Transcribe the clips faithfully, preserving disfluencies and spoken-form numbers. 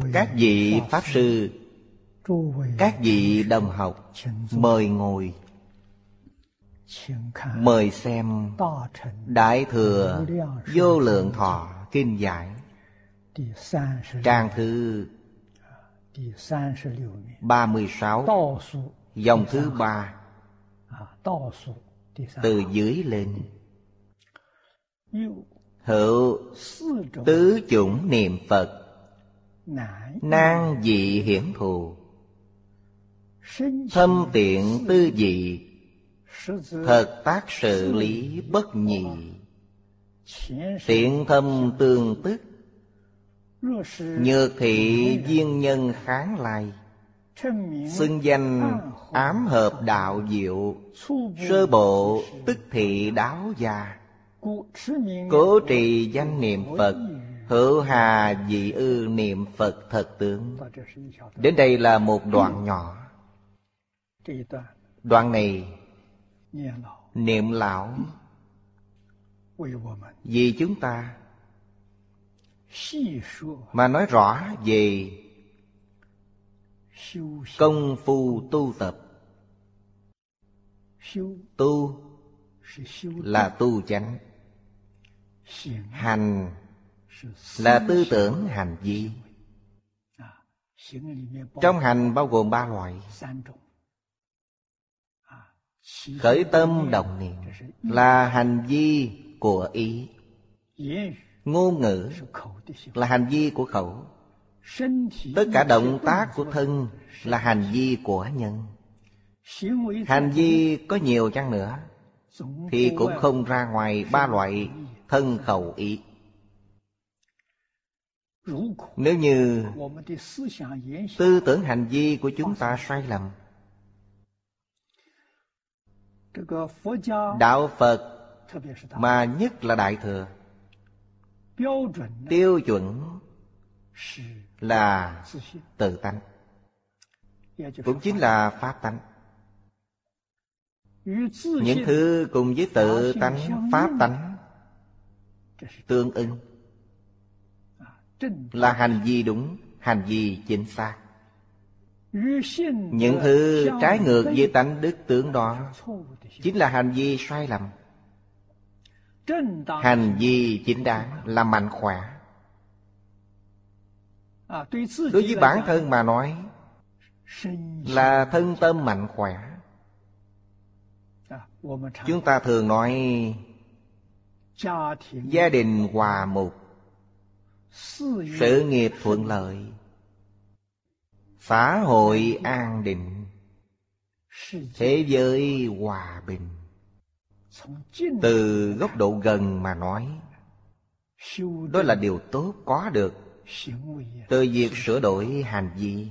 Các vị Pháp Sư, các vị đồng học, mời ngồi. Mời xem Đại Thừa Vô Lượng Thọ Kinh Giải, trang thứ ba mươi sáu, dòng thứ ba, từ dưới lên. Hữu tứ chủng niệm Phật, nan dị hiển thù, thâm tiện tư dị, thật tác sự lý bất nhị. Tiện thâm tương tức, nhược thị duyên nhân kháng lai. Xưng danh ám hợp đạo diệu, sơ bộ tức thị đáo gia. Cố trì danh niệm Phật, hữu hà dị ư niệm Phật thật tướng. Đến đây là một đoạn nhỏ. Đoạn này niệm lão vì chúng ta mà nói rõ về công phu tu tập. Tu là tu chánh, hành là tư tưởng hành vi. Trong hành bao gồm ba loại. Khởi tâm động niệm là hành vi của ý. Ngôn ngữ là hành vi của khẩu. Tất cả động tác của thân là hành vi của nhân. Hành vi có nhiều chăng nữa thì cũng không ra ngoài ba loại thân khẩu ý. Nếu như tư tưởng hành vi của chúng ta sai lầm, đạo Phật mà nhất là Đại Thừa, tiêu chuẩn là tự tánh, cũng chính là pháp tánh. Những thứ cùng với tự tánh, pháp tánh tương ưng là hành vi đúng, hành vi chính xác. Những thứ trái ngược với tánh đức tướng đó chính là hành vi sai lầm. Hành vi chính đáng là mạnh khỏe. Đối với bản thân mà nói là thân tâm mạnh khỏe. Chúng ta thường nói gia đình hòa mục, sự nghiệp thuận lợi, xã hội an định, thế giới hòa bình. Từ góc độ gần mà nói, đó là điều tốt có được từ việc sửa đổi hành vi.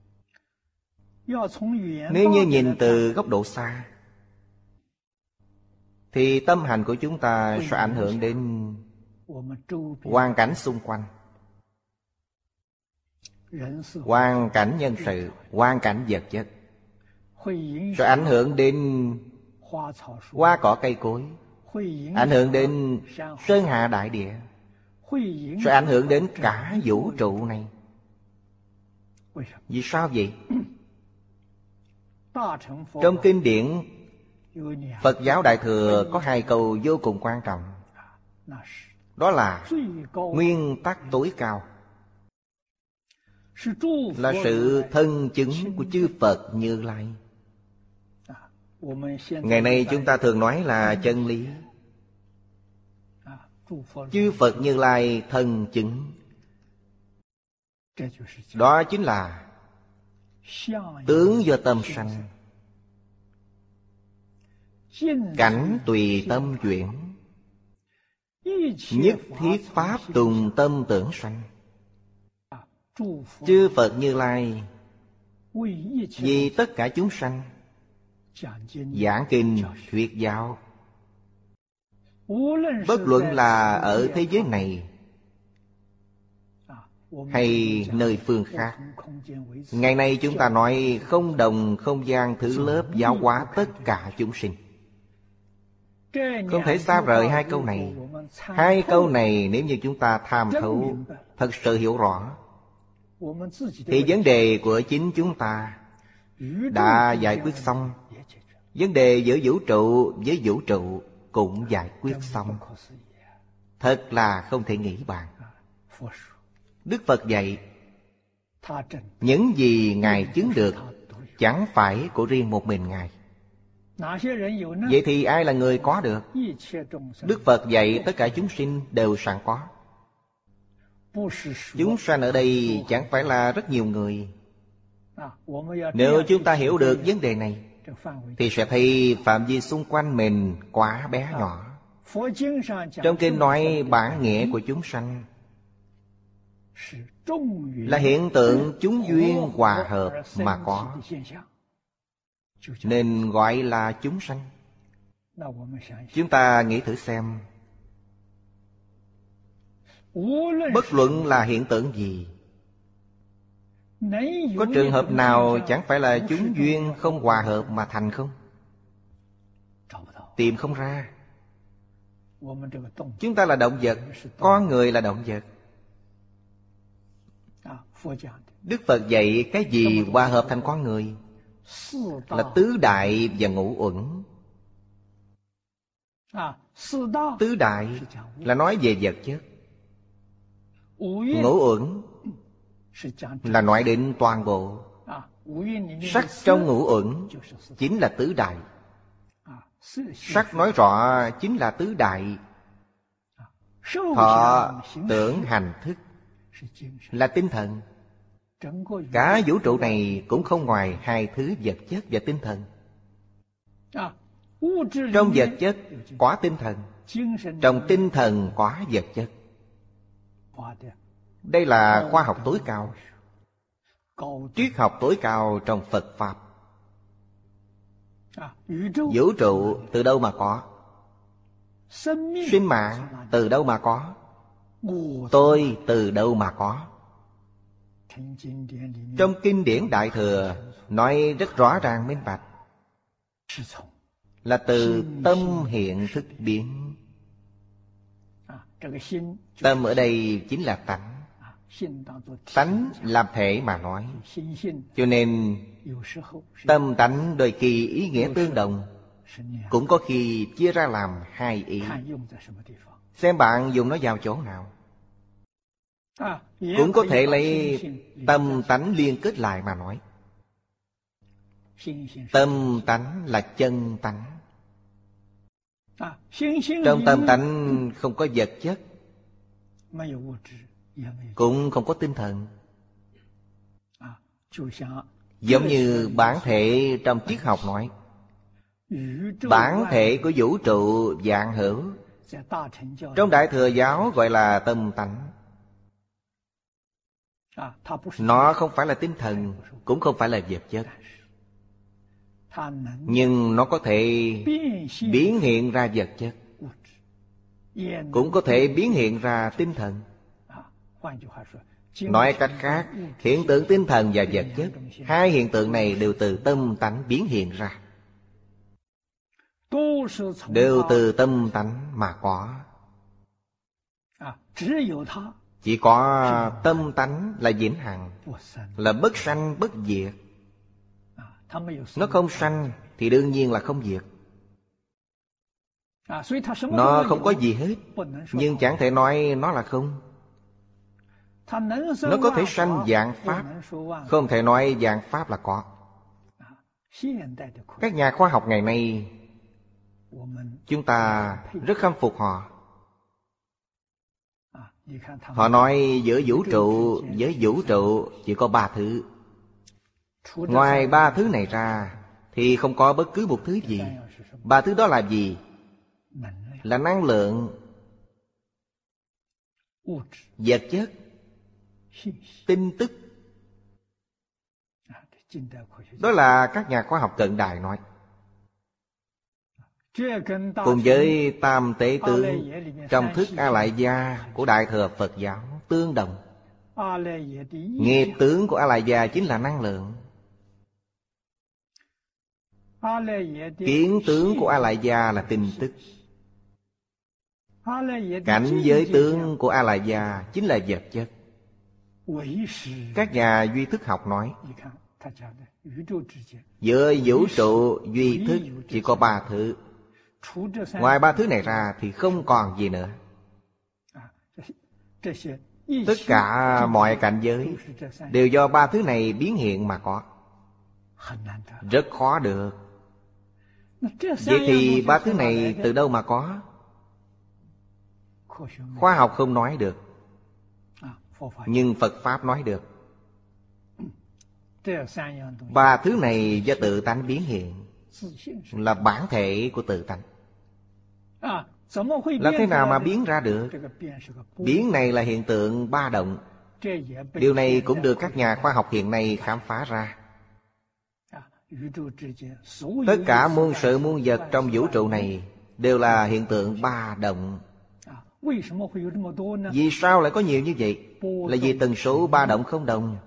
Nếu như nhìn từ góc độ xa thì tâm hành của chúng ta sẽ ảnh hưởng đến hoàn cảnh xung quanh, hoàn cảnh nhân sự, hoàn cảnh vật chất, sẽ ảnh hưởng đến hoa cỏ cây cối, ảnh hưởng đến sơn hà đại địa, sẽ ảnh hưởng đến cả vũ trụ này. Vì sao vậy? Trong kinh điển Phật giáo Đại Thừa có hai câu vô cùng quan trọng. Đó là nguyên tắc tối cao, là sự thân chứng của chư Phật Như Lai. Ngày nay chúng ta thường nói là chân lý. Chư Phật Như Lai thân chứng, đó chính là tướng do tâm sanh, cảnh tùy tâm chuyển, nhất thiết pháp tùng tâm tưởng sanh. Chư Phật Như Lai vì tất cả chúng sanh giảng kinh thuyết giáo. Bất luận là ở thế giới này hay nơi phương khác. Ngày nay chúng ta nói không đồng không gian thứ lớp giáo hóa tất cả chúng sinh. Không thể xa rời hai câu này. Hai câu này nếu như chúng ta tham thấu, thật sự hiểu rõ, thì vấn đề của chính chúng ta đã giải quyết xong. Vấn đề giữa vũ trụ với vũ trụ cũng giải quyết xong. Thật là không thể nghĩ bàn. Đức Phật dạy, những gì Ngài chứng được chẳng phải của riêng một mình Ngài. Vậy thì ai là người có được? Đức Phật dạy tất cả chúng sinh đều sẵn có. Chúng sanh ở đây chẳng phải là rất nhiều người. Nếu chúng ta hiểu được vấn đề này thì sẽ thấy phạm vi xung quanh mình quá bé nhỏ. Trong kinh nói bản nghĩa của chúng sanh là hiện tượng chúng duyên hòa hợp mà có, nên gọi là chúng sanh. Chúng ta nghĩ thử xem, bất luận là hiện tượng gì, có trường hợp nào chẳng phải là chúng duyên không hòa hợp mà thành không? Tìm không ra. Chúng ta là động vật, con người là động vật. Đức Phật dạy cái gì hòa hợp thành con người? Là tứ đại và ngũ uẩn. Tứ đại là nói về vật chất, ngũ uẩn là nói đến toàn bộ. Sắc trong ngũ uẩn chính là tứ đại. Sắc nói rõ chính là tứ đại. Thọ, tưởng, hành, thức là tinh thần. Cả vũ trụ này cũng không ngoài hai thứ vật chất và tinh thần. Trong vật chất có tinh thần, trong tinh thần có vật chất. Đây là khoa học tối cao, triết học tối cao trong Phật Pháp. Vũ trụ từ đâu mà có? Sinh mạng từ đâu mà có? Tôi từ đâu mà có? Trong kinh điển Đại Thừa nói rất rõ ràng minh bạch, là từ tâm hiện thức biến. Tâm ở đây chính là tánh. Tánh làm thể mà nói, cho nên tâm tánh đôi khi ý nghĩa tương đồng, cũng có khi chia ra làm hai ý. Xem bạn dùng nó vào chỗ nào. Cũng có thể lấy tâm tánh liên kết lại mà nói. Tâm tánh là chân tánh. Trong tâm tánh không có vật chất, cũng không có tinh thần. Giống như bản thể trong triết học nói, bản thể của vũ trụ vạn hữu, trong Đại Thừa giáo gọi là tâm tánh. Nó không phải là tinh thần, cũng không phải là vật chất, nhưng nó có thể biến hiện ra vật chất, cũng có thể biến hiện ra tinh thần. Nói cách khác, hiện tượng tinh thần và vật chất, hai hiện tượng này đều từ tâm tánh biến hiện ra, đều từ tâm tánh mà có. Chỉ có tâm tánh là vĩnh hằng, là bất sanh bất diệt. Nó không sanh thì đương nhiên là không diệt. Nó không có gì hết, nhưng chẳng thể nói nó là không. Nó có thể sanh vạn pháp, không thể nói vạn pháp là có. Các nhà khoa học ngày nay, chúng ta rất khâm phục họ. Họ nói giữa vũ trụ với vũ trụ chỉ có ba thứ. Ngoài ba thứ này ra thì không có bất cứ một thứ gì. Ba thứ đó là gì? Là năng lượng, vật chất, tin tức. Đó là các nhà khoa học cận đại nói. Cùng với tam tế tướng trong thức A Lại Gia của Đại Thừa Phật giáo tương đồng. Nghiệp tướng của A Lại Gia chính là năng lượng. Kiến tướng của A Lại Gia là tin tức. Cảnh giới tướng của A Lại Gia chính là vật chất. Các nhà duy thức học nói giữa vũ trụ duy thức chỉ có ba thứ. Ngoài ba thứ này ra thì không còn gì nữa. Tất cả mọi cảnh giới đều do ba thứ này biến hiện mà có. Rất khó được. Vậy thì ba thứ này từ đâu mà có? Khoa học không nói được, nhưng Phật Pháp nói được. Ba thứ này do tự tánh biến hiện, là bản thể của tự tánh. Làm thế nào mà biến ra được? Biến này là hiện tượng ba động. Điều này cũng được các nhà khoa học hiện nay khám phá ra. Tất cả muôn sự muôn vật trong vũ trụ này đều là hiện tượng ba động. Vì sao lại có nhiều như vậy? Là vì tần số ba động không đồng.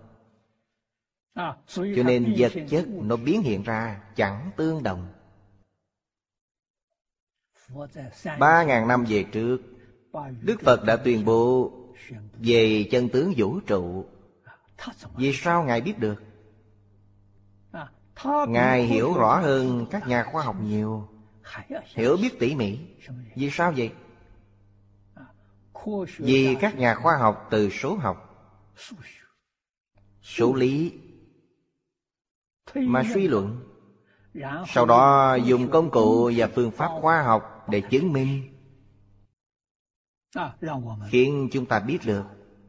Cho nên vật chất nó biến hiện ra chẳng tương đồng. Ba ngàn năm về trước, Đức Phật đã tuyên bố về chân tướng vũ trụ. Vì sao Ngài biết được? Ngài hiểu rõ hơn các nhà khoa học nhiều, hiểu biết tỉ mỉ. Vì sao vậy? Vì các nhà khoa học từ số học, số lý mà suy luận, sau đó dùng công cụ và phương pháp khoa học để chứng minh, khiến chúng ta biết được.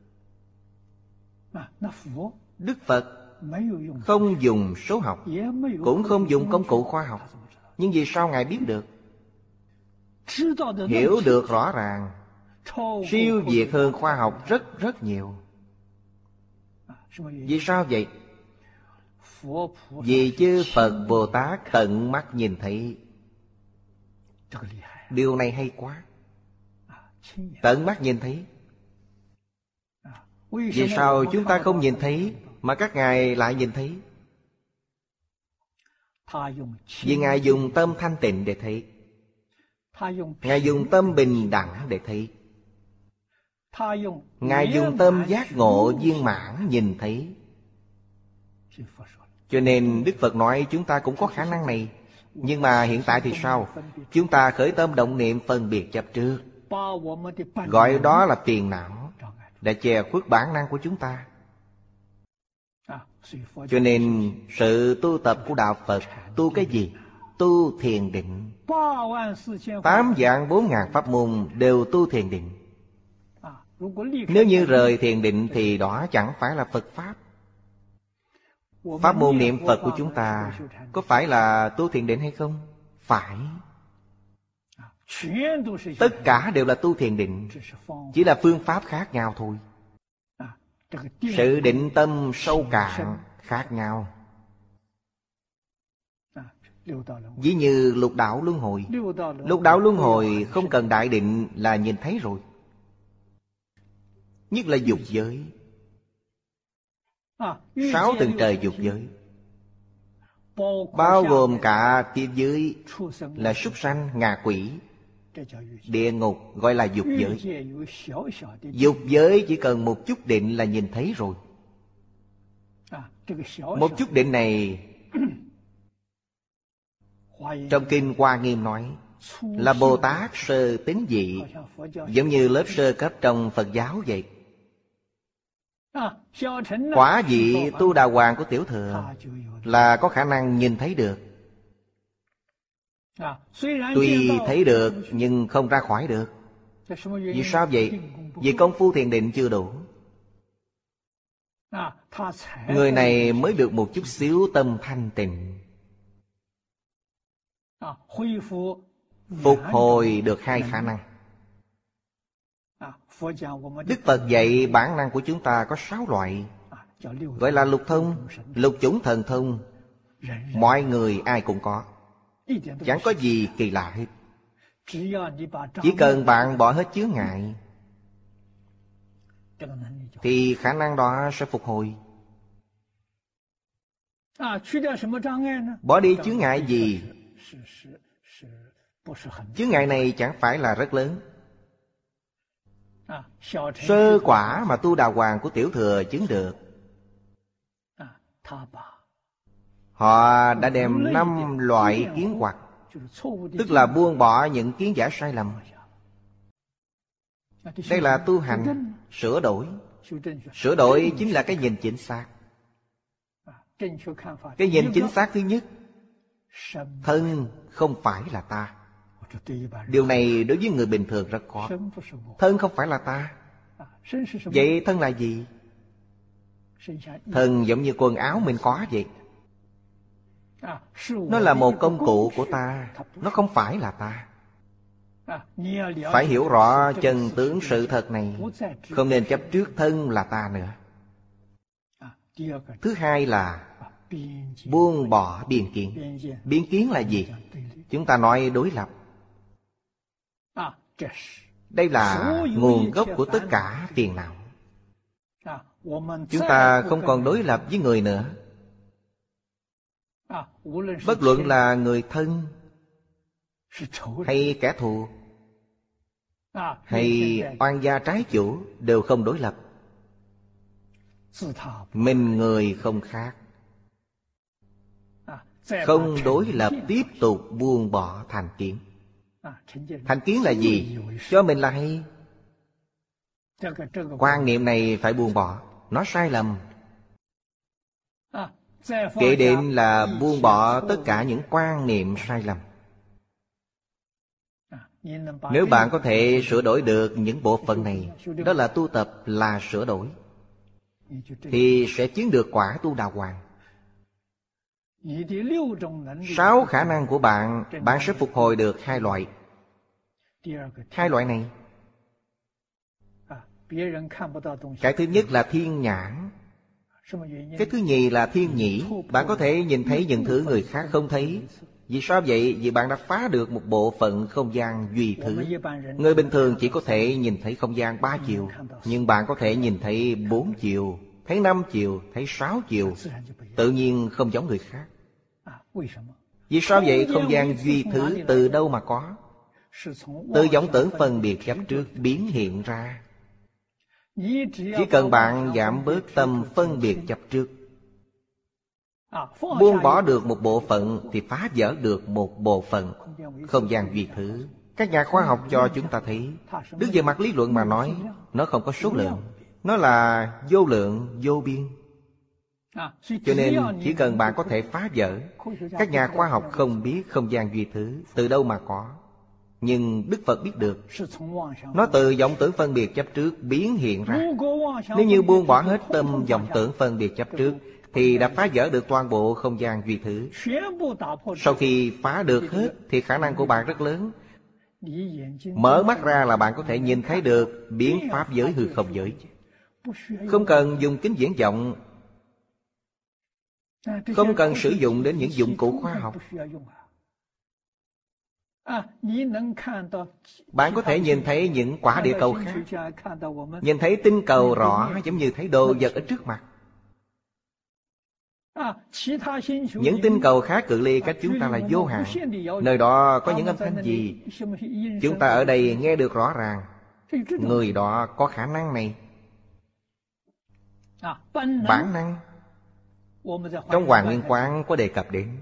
Đức Phật không dùng số học, cũng không dùng công cụ khoa học. Nhưng vì sao Ngài biết được? Hiểu được rõ ràng, siêu việt hơn khoa học rất rất nhiều. Vì sao vậy? Vì chư Phật Bồ Tát tận mắt nhìn thấy. Điều này hay quá. Tận mắt nhìn thấy. Vì sao chúng ta không nhìn thấy mà các ngài lại nhìn thấy? Vì Ngài dùng tâm thanh tịnh để thấy, Ngài dùng tâm bình đẳng để thấy, Ngài dùng tâm giác ngộ viên mãn nhìn thấy. Cho nên Đức Phật nói chúng ta cũng có khả năng này. Nhưng mà hiện tại thì sao? Chúng ta khởi tâm động niệm phân biệt chấp trước, gọi đó là phiền não, đã che khuất bản năng của chúng ta. Cho nên sự tu tập của Đạo Phật, tu cái gì? Tu thiền định. Tám vạn bốn ngàn pháp môn đều tu thiền định. Nếu như rời thiền định thì đó chẳng phải là Phật Pháp. Pháp môn niệm Phật của chúng ta có phải là tu thiền định hay không? Phải. Tất cả đều là tu thiền định, chỉ là phương pháp khác nhau thôi. Sự định tâm sâu cạn khác nhau. Ví như lục đạo luân hồi. Lục đạo luân hồi không cần đại định là nhìn thấy rồi. Nhất là dục giới, sáu tầng trời dục giới, bao gồm cả thiên giới là súc sanh, ngạ quỷ, địa ngục, gọi là dục giới. Dục giới chỉ cần một chút định là nhìn thấy rồi. Một chút định này trong Kinh Hoa Nghiêm nói là Bồ Tát sơ tín vị, giống như lớp sơ cấp trong Phật giáo vậy. Quả vị tu đà hoàng của Tiểu Thừa là có khả năng nhìn thấy được. Tuy thấy được nhưng không ra khỏi được. Vì sao vậy? Vì công phu thiền định chưa đủ. Người này mới được một chút xíu tâm thanh tịnh, phục hồi được hai khả năng. Đức Phật dạy bản năng của chúng ta có sáu loại, gọi là lục thông, lục chủng thần thông. Mọi người ai cũng có, chẳng có gì kỳ lạ hết. Chỉ cần bạn bỏ hết chướng ngại thì khả năng đó sẽ phục hồi. Bỏ đi chướng ngại gì? Chướng ngại này chẳng phải là rất lớn. Sơ quả mà Tu Đà Hoàng của Tiểu Thừa chứng được. Họ đã đem năm loại kiến hoặc, tức là buông bỏ những kiến giả sai lầm. Đây là tu hành, sửa đổi. Sửa đổi chính là cái nhìn chính xác. Cái nhìn chính xác thứ nhất, thân không phải là ta. Điều này đối với người bình thường rất khó. Thân không phải là ta. Vậy thân là gì? Thân giống như quần áo mình có vậy. Nó là một công cụ của ta. Nó không phải là ta. Phải hiểu rõ chân tướng sự thật này. Không nên chấp trước thân là ta nữa. Thứ hai là buông bỏ biên kiến. Biên kiến là gì? Chúng ta nói đối lập. Đây là nguồn gốc của tất cả phiền não. Chúng ta không còn đối lập với người nữa. Bất luận là người thân hay kẻ thù hay oan gia trái chủ đều không đối lập. Mình người không khác. Không đối lập, tiếp tục buông bỏ thành kiến. Thành kiến là gì? Cho mình là hay. Quan niệm này phải buông bỏ. Nó sai lầm. Kể đến là buông bỏ tất cả những quan niệm sai lầm. Nếu bạn có thể sửa đổi được những bộ phận này, đó là tu tập, là sửa đổi, thì sẽ chứng được quả Tu Đà Hoàng. Sáu khả năng của bạn, bạn sẽ phục hồi được hai loại. Hai loại này, cái thứ nhất là thiên nhãn. Cái thứ nhì là thiên nhĩ. Bạn có thể nhìn thấy những thứ người khác không thấy. Vì sao vậy? Vì bạn đã phá được một bộ phận không gian duy thứ. Người bình thường chỉ có thể nhìn thấy không gian ba chiều, nhưng bạn có thể nhìn thấy bốn chiều, thấy năm chiều, thấy sáu chiều. Tự nhiên không giống người khác. Vì sao vậy? Không gian duy thứ từ đâu mà có? Từ vọng tưởng phân biệt chấp trước biến hiện ra. Chỉ cần bạn giảm bớt tâm phân biệt chấp trước, buông bỏ được một bộ phận, thì phá vỡ được một bộ phận không gian duy thứ. Các nhà khoa học cho chúng ta thấy, đứng về mặt lý luận mà nói, nó không có số lượng. Nó là vô lượng, vô biên. Cho nên chỉ cần bạn có thể phá vỡ. Các nhà khoa học không biết không gian duy thứ từ đâu mà có, nhưng Đức Phật biết được. Nó từ vọng tưởng phân biệt chấp trước biến hiện ra. Nếu như buông bỏ hết tâm vọng tưởng phân biệt chấp trước, thì đã phá vỡ được toàn bộ không gian duy thứ. Sau khi phá được hết, thì khả năng của bạn rất lớn. Mở mắt ra là bạn có thể nhìn thấy được biến pháp giới hư không giới. Không cần dùng kính viễn vọng, không cần sử dụng đến những dụng cụ khoa học. Bạn có thể nhìn thấy những quả địa cầu khác, nhìn thấy tinh cầu rõ giống như thấy đồ vật ở trước mặt. Những tinh cầu khác cự ly cách chúng ta là vô hạn. Nơi đó có những âm thanh gì chúng ta ở đây nghe được rõ ràng. Người đó có khả năng này. Bản năng trong Hoàng Nguyên Quán có đề cập đến.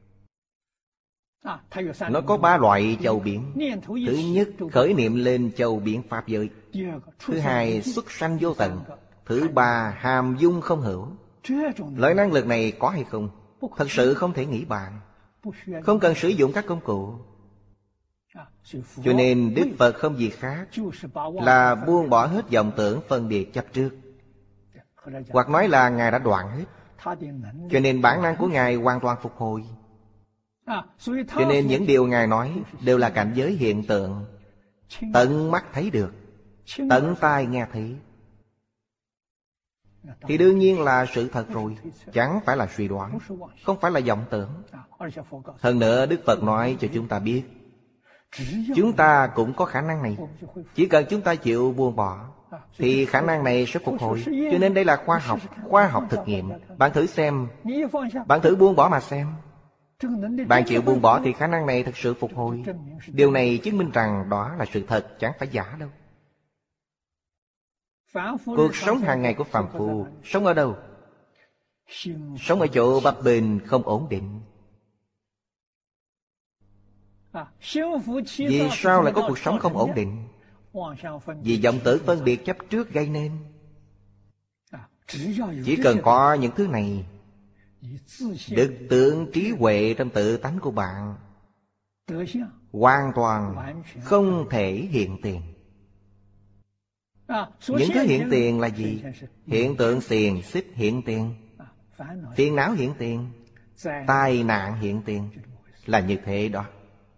Nó có ba loại châu biển. Thứ nhất, khởi niệm lên châu biển pháp giới. Thứ hai, xuất sanh vô tận. Thứ ba, hàm dung không hữu. Loại năng lực này có hay không? Thật sự không thể nghĩ bàn. Không cần sử dụng các công cụ. Cho nên Đức Phật không gì khác là buông bỏ hết vọng tưởng phân biệt chấp trước. Hoặc nói là Ngài đã đoạn hết. Cho nên bản năng của Ngài hoàn toàn phục hồi. Cho nên những điều Ngài nói đều là cảnh giới hiện tượng, tận mắt thấy được, tận tai nghe thấy. Thì đương nhiên là sự thật rồi, chẳng phải là suy đoán, không phải là vọng tưởng. Hơn nữa Đức Phật nói cho chúng ta biết, chúng ta cũng có khả năng này. Chỉ cần chúng ta chịu buông bỏ, thì khả năng này sẽ phục hồi. Cho nên đây là khoa học, khoa học thực nghiệm. Bạn thử xem, bạn thử buông bỏ mà xem. Bạn chịu buông bỏ thì khả năng này thực sự phục hồi. Điều này chứng minh rằng đó là sự thật, chẳng phải giả đâu. Cuộc sống hàng ngày của phàm phu sống ở đâu? Sống ở chỗ bập bềnh không ổn định. Vì sao lại có cuộc sống không ổn định? Vì vọng tưởng phân biệt chấp trước gây nên. Chỉ cần có những thứ này, đức tướng trí huệ trong tự tánh của bạn hoàn toàn không thể hiện tiền. Những thứ hiện tiền là gì? Hiện tượng xiềng xích hiện tiền, phiền não hiện tiền, tai nạn hiện tiền, là như thế đó.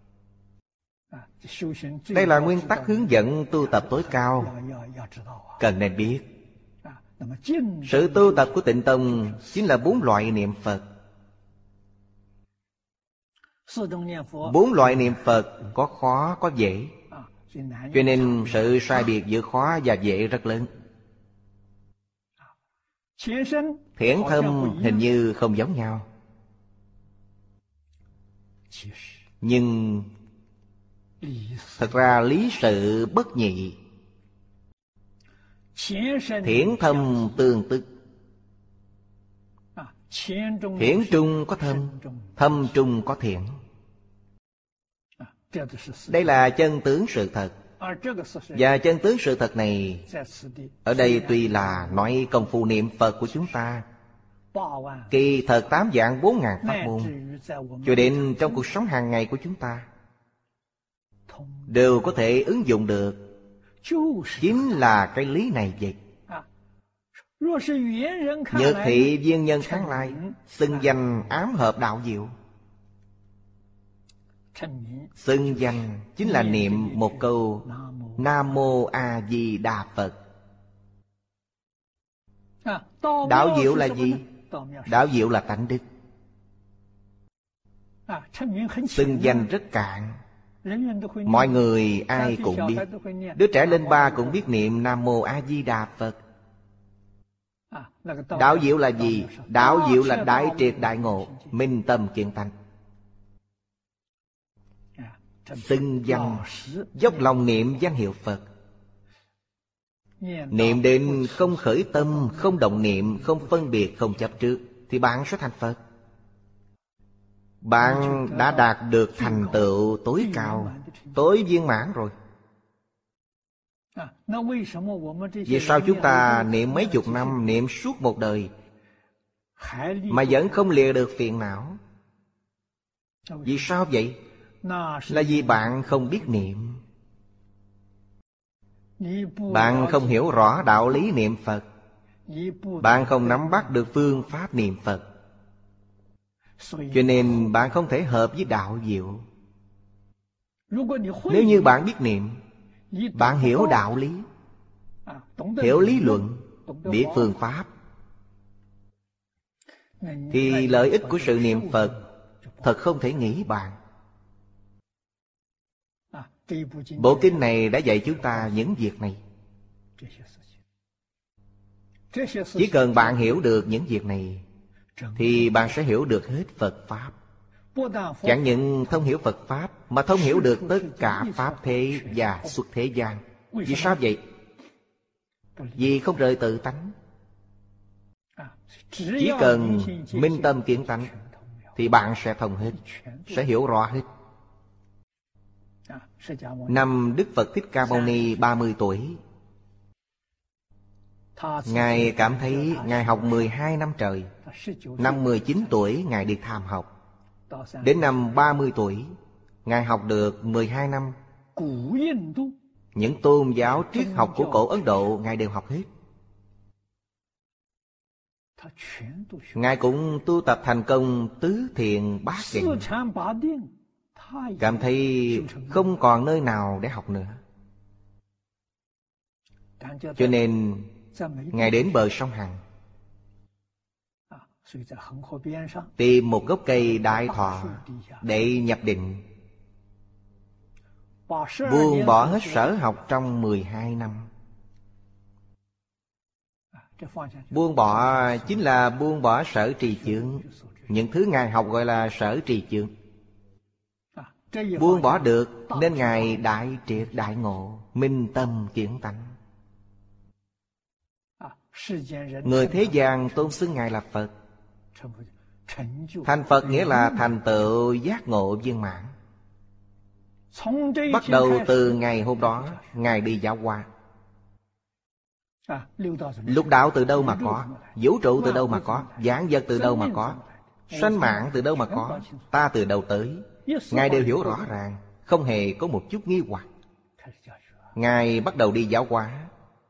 Đây là nguyên tắc hướng dẫn tu tập tối cao, cần nên biết. Sự tu tập của Tịnh Tông chính là bốn loại niệm Phật. Bốn loại niệm Phật có khó có dễ, cho nên sự sai biệt giữa khó và dễ rất lớn. Thiển thâm hình như không giống nhau, nhưng thật ra lý sự bất nhị. Thiển thâm tương tức. Thiển trung có thâm, thâm trung có thiển. Đây là chân tướng sự thật. Và chân tướng sự thật này ở đây tuy là nói công phu niệm Phật của chúng ta, kỳ thật tám vạn bốn ngàn pháp môn, cho đến trong cuộc sống hàng ngày của chúng ta đều có thể ứng dụng được. Chính là cái lý này vậy. Nhược thị viên nhân kháng lai, xưng danh ám hợp đạo diệu. Xưng danh chính là niệm một câu Nam Mô A Di Đà Phật. Đạo diệu là gì? Đạo diệu là tánh đức. Xưng danh rất cạn, mọi người ai cũng biết. Đứa trẻ lên ba cũng biết niệm Nam Mô A Di Đà Phật. Đạo diệu là gì? Đạo diệu là đại triệt đại ngộ, minh tâm kiện tánh. Xưng danh, dốc lòng niệm danh hiệu Phật. Niệm đến không khởi tâm, không động niệm, không phân biệt, không chấp trước, thì bạn sẽ thành Phật. Bạn đã đạt được thành tựu tối cao, tối viên mãn rồi. Vì sao chúng ta niệm mấy chục năm, niệm suốt một đời mà vẫn không lìa được phiền não? Vì sao vậy? Là vì bạn không biết niệm. Bạn không hiểu rõ đạo lý niệm Phật. Bạn không nắm bắt được phương pháp niệm Phật, cho nên bạn không thể hợp với đạo diệu. Nếu như bạn biết niệm, bạn hiểu đạo lý, hiểu lý luận, biết phương pháp, thì lợi ích của sự niệm Phật thật không thể nghĩ bàn. Bộ kinh này đã dạy chúng ta những việc này. Chỉ cần bạn hiểu được những việc này thì bạn sẽ hiểu được hết Phật Pháp. Chẳng những thông hiểu Phật Pháp mà thông hiểu được tất cả Pháp thế và xuất thế gian. Vì sao vậy? Vì không rời tự tánh. Chỉ cần minh tâm kiến tánh thì bạn sẽ thông hết, sẽ hiểu rõ hết. Năm Đức Phật Thích Ca Mâu Ni ba mươi tuổi, Ngài cảm thấy Ngài học mười hai năm trời. Năm mười chín tuổi Ngài đi tham học. Đến năm ba mươi tuổi Ngài học được mười hai năm. Những tôn giáo triết học của cổ Ấn Độ Ngài đều học hết. Ngài cũng tu tập thành công tứ thiền bát định, cảm thấy không còn nơi nào để học nữa. Cho nên Ngài đến bờ sông Hằng, tìm một gốc cây đại thọ để nhập định, buông bỏ hết sở học trong mười hai năm. Buông bỏ chính là buông bỏ sở trì chướng. Những thứ Ngài học gọi là sở trì chướng. Buông bỏ được nên Ngài đại triệt đại ngộ, minh tâm kiến tánh. Người thế gian tôn xưng Ngài là Phật. Thành Phật nghĩa là thành tựu giác ngộ viên mãn. Bắt đầu từ ngày hôm đó, Ngài đi giáo hóa. Lục đạo từ đâu mà có? Vũ trụ từ đâu mà có? Vạn vật từ đâu mà có? Sanh mạng từ đâu mà có? Ta từ đâu tới? Ngài đều hiểu rõ ràng, không hề có một chút nghi hoặc. Ngài bắt đầu đi giáo hóa.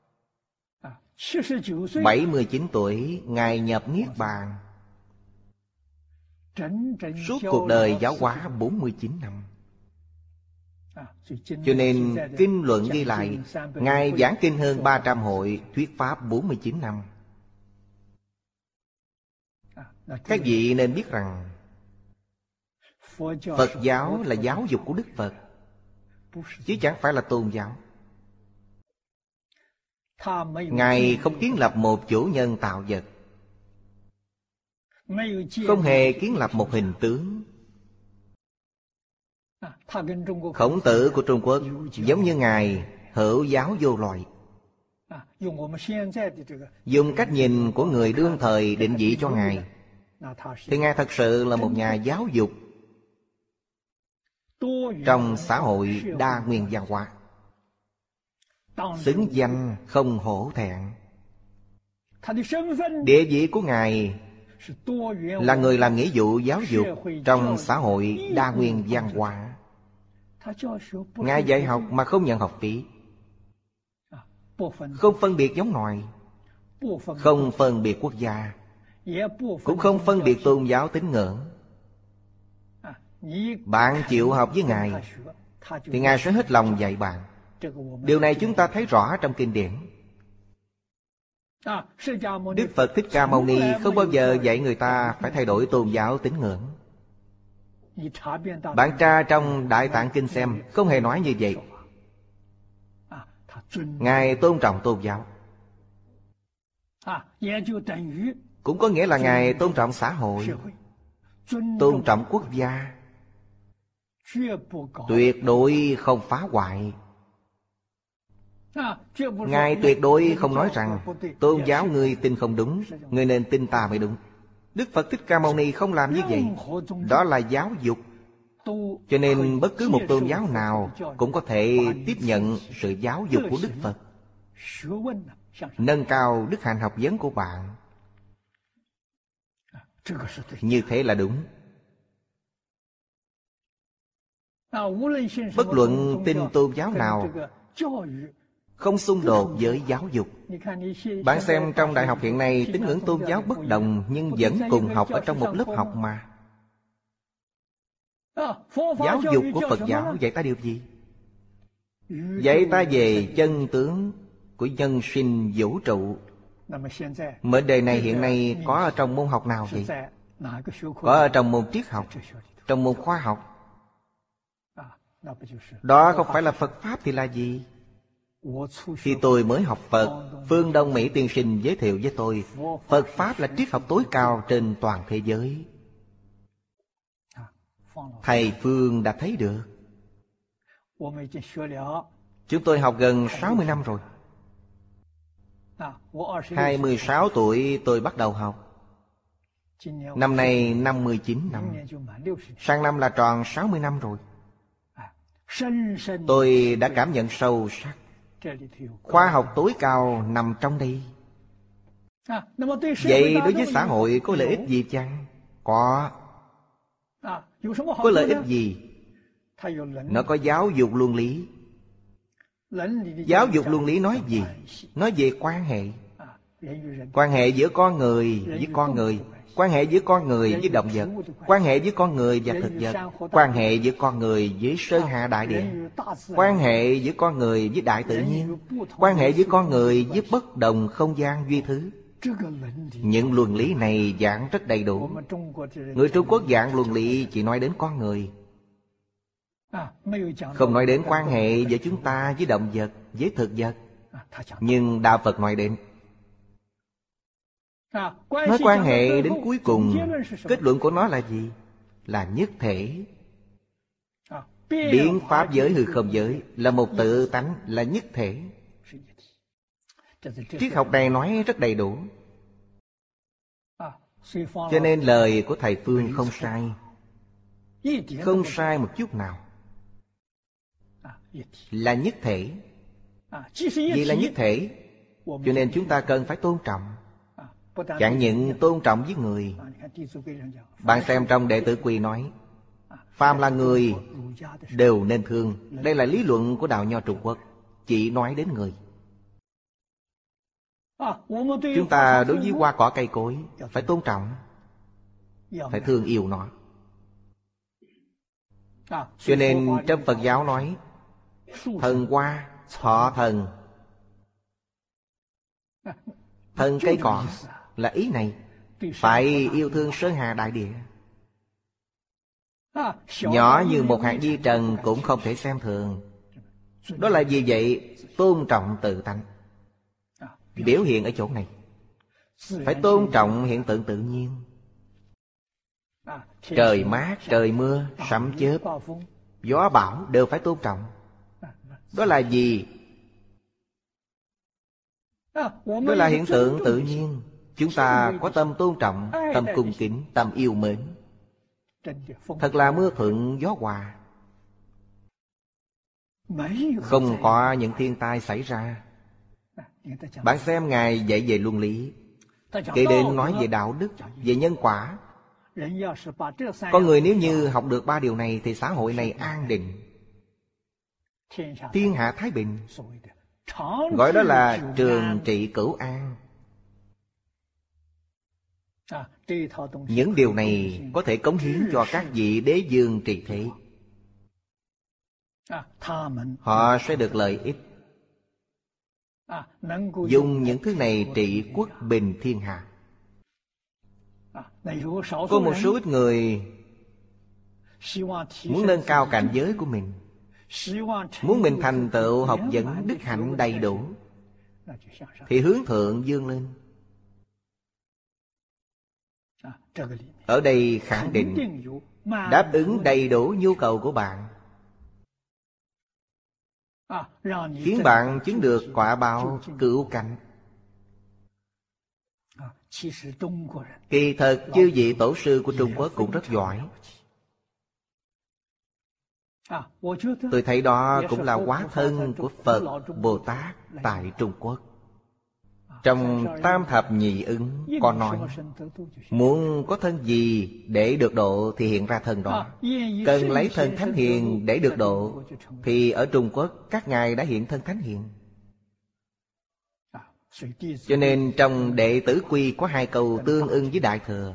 bảy mươi chín tuổi, Ngài nhập Niết Bàn. Suốt cuộc đời giáo hóa bốn mươi chín năm. Cho nên kinh luận ghi lại, Ngài giảng kinh hơn ba trăm hội, thuyết pháp bốn mươi chín năm. Các vị nên biết rằng Phật giáo là giáo dục của Đức Phật, chứ chẳng phải là tôn giáo. Ngài không kiến lập một chủ nhân tạo vật, không hề kiến lập một hình tướng. Khổng Tử của Trung Quốc giống như Ngài hữu giáo vô loại. Dùng cách nhìn của người đương thời định vị cho Ngài, thì Ngài thật sự là một nhà giáo dục trong xã hội đa nguyên văn hóa, xứng danh không hổ thẹn. Địa vị của Ngài là người làm nghĩa vụ giáo dục trong xã hội đa nguyên văn hóa. Ngài dạy học mà không nhận học phí, không phân biệt giống nòi, không phân biệt quốc gia, cũng không phân biệt tôn giáo tín ngưỡng. Bạn chịu học với Ngài thì Ngài sẽ hết lòng dạy bạn. Điều này chúng ta thấy rõ trong kinh điển. Đức Phật Thích Ca Mâu Ni không bao giờ dạy người ta phải thay đổi tôn giáo tín ngưỡng. Bạn tra trong Đại Tạng Kinh xem, không hề nói như vậy. Ngài tôn trọng tôn giáo, cũng có nghĩa là Ngài tôn trọng xã hội, tôn trọng quốc gia, tuyệt đối không phá hoại. Ngài tuyệt đối không nói rằng tôn giáo ngươi tin không đúng, ngươi nên tin ta mới đúng. Đức Phật Thích Ca Mâu Ni không làm như vậy. Đó là giáo dục. Cho nên bất cứ một tôn giáo nào cũng có thể tiếp nhận sự giáo dục của Đức Phật, nâng cao đức hạnh học vấn của bạn. Như thế là đúng. Bất luận tin tôn giáo nào không xung đột với giáo dục. Bạn xem trong đại học hiện nay, tín ngưỡng tôn giáo bất đồng nhưng vẫn cùng học ở trong một lớp học mà. Giáo dục của Phật giáo dạy ta điều gì? Dạy ta về chân tướng của nhân sinh vũ trụ. Mệnh đề này hiện nay có ở trong môn học nào vậy? Có ở trong môn triết học, trong môn khoa học. Đó không phải là Phật Pháp thì là gì? Khi tôi mới học Phật, Phương Đông Mỹ tiên sinh giới thiệu với tôi, Phật Pháp là triết học tối cao trên toàn thế giới. Thầy Phương đã thấy được. Chúng tôi học gần sáu mươi năm rồi. Hai mươi sáu tuổi tôi bắt đầu học. Năm nay năm mươi chín năm. Sang năm là tròn sáu mươi năm rồi. Tôi đã cảm nhận sâu sắc khoa học tối cao nằm trong đây. Vậy đối với xã hội có lợi ích gì chăng? Có. Có lợi ích gì? Nó có giáo dục luân lý. Giáo dục luân lý nói gì? Nói về quan hệ. Quan hệ giữa con người với con người, quan hệ giữa con người với động vật, quan hệ giữa con người và thực vật, quan hệ giữa con người với sơn hà đại địa, quan hệ giữa con người với đại tự nhiên, quan hệ giữa con người với bất đồng không gian duy thứ. Những luân lý này giảng rất đầy đủ. Người Trung Quốc giảng luân lý chỉ nói đến con người, không nói đến quan hệ giữa chúng ta với động vật, với thực vật. Nhưng Đạo Phật nói đến. Nói quan hệ đến cuối cùng, kết luận của nó là gì? Là nhất thể. Biến pháp giới hư không giới là một tự tánh, là nhất thể. Triết học này nói rất đầy đủ. Cho nên lời của thầy Phương không sai, không sai một chút nào. Là nhất thể. Vì là nhất thể, cho nên chúng ta cần phải tôn trọng. Chẳng những tôn trọng với người. Bạn xem trong Đệ Tử Quy nói, phàm là người đều nên thương. Đây là lý luận của đạo Nho Trung Quốc, chỉ nói đến người. Chúng ta đối với hoa cỏ cây cối phải tôn trọng, phải thương yêu nó. Cho nên trong Phật giáo nói thần hoa, thọ thần. Thần cây cỏ là ý này. Phải yêu thương sơn hà đại địa. Nhỏ như một hạt vi trần cũng không thể xem thường. Đó là vì vậy tôn trọng tự tánh. Biểu hiện ở chỗ này. Phải tôn trọng hiện tượng tự nhiên. Trời mát, trời mưa, sấm chớp, gió bão đều phải tôn trọng. Đó là gì? Đó là hiện tượng tự nhiên. Chúng ta có tâm tôn trọng, tâm cung kính, tâm yêu mến. Thật là mưa thuận gió hòa. Không có những thiên tai xảy ra. Bạn xem Ngài dạy về luân lý, kể đến nói về đạo đức, về nhân quả. Con người nếu như học được ba điều này thì xã hội này an định, thiên hạ thái bình. Gọi đó là trường trị cửu an. Những điều này có thể cống hiến cho các vị đế vương trị thế. Họ sẽ được lợi ích. Dùng những thứ này trị quốc bình thiên hạ. Có một số ít người muốn nâng cao cảnh giới của mình, muốn mình thành tựu học vấn đức hạnh đầy đủ, thì hướng thượng vươn lên. Ở đây khẳng định đáp ứng đầy đủ nhu cầu của bạn, khiến bạn chứng được quả báo cửu cảnh. Kỳ thật chư vị tổ sư của Trung Quốc cũng rất giỏi. Tôi thấy đó cũng là hóa thân của Phật, Bồ Tát tại Trung Quốc. Trong Tam Thập Nhị Ứng có nói, muốn có thân gì để được độ thì hiện ra thân đó. Cần lấy thân thánh hiền để được độ thì ở Trung Quốc các ngài đã hiện thân thánh hiền. Cho nên trong Đệ Tử Quy có hai câu tương ưng với Đại Thừa.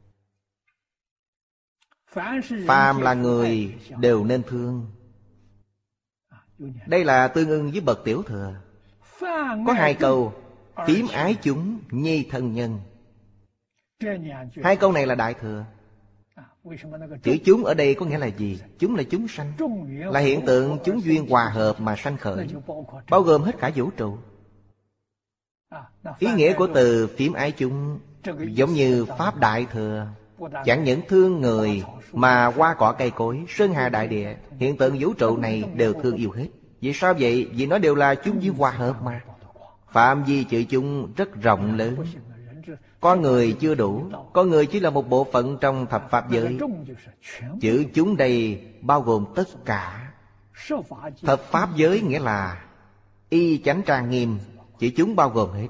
Phàm là người đều nên thương. Đây là tương ưng với bậc Tiểu Thừa. Có hai câu phím ái chúng nhi thân nhân. Hai câu này là Đại Thừa. Chữ chúng ở đây có nghĩa là gì? Chúng là chúng sanh, là hiện tượng chúng duyên hòa hợp mà sanh khởi, bao gồm hết cả vũ trụ. Ý nghĩa của từ phím ái chúng giống như Pháp Đại Thừa. Chẳng những thương người mà hoa cỏ cây cối, sơn hà đại địa, hiện tượng vũ trụ này đều thương yêu hết. Vì sao vậy? Vì nó đều là chúng duyên hòa hợp mà. Phạm vi chữ chúng rất rộng lớn. Con người chưa đủ. Con người chỉ là một bộ phận trong thập pháp giới. Chữ chúng đây bao gồm tất cả. Thập pháp giới nghĩa là y chánh trang nghiêm. Chữ chúng bao gồm hết.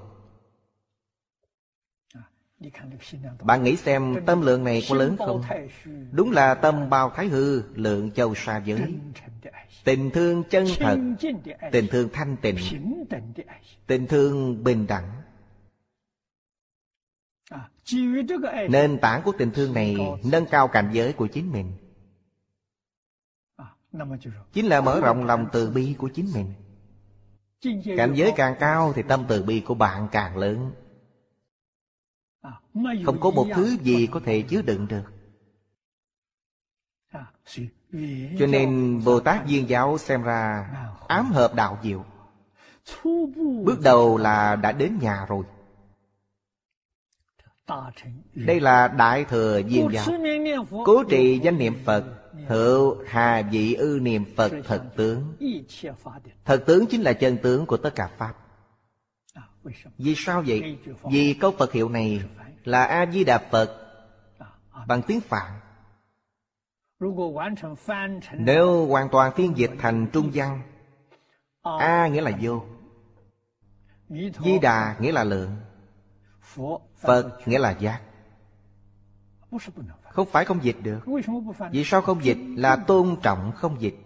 Bạn nghĩ xem tâm lượng này có lớn không? Đúng là tâm bao thái hư, lượng châu sa giới. Tình thương chân thật, tình thương thanh tịnh, tình thương bình đẳng. Nền tảng của tình thương này nâng cao cảnh giới của chính mình, chính là mở rộng lòng từ bi của chính mình. Cảnh giới càng cao thì tâm từ bi của bạn càng lớn. Không có một thứ gì có thể chứa đựng được. Cho nên Bồ Tát Viên Giáo xem ra ám hợp đạo diệu. Bước đầu là đã đến nhà rồi. Đây là Đại Thừa Viên Giáo. Cố trì danh niệm Phật, hữu hà vị ư niệm Phật thật tướng. Thật tướng chính là chân tướng của tất cả Pháp. Vì sao vậy? Vì câu Phật hiệu này là A-di-đà Phật bằng tiếng Phạn. Nếu hoàn toàn phiên dịch thành Trung văn, A nghĩa là vô, Di Đà nghĩa là lượng, Phật nghĩa là giác. Không phải không dịch được. Vì sao không dịch? Là tôn trọng không dịch.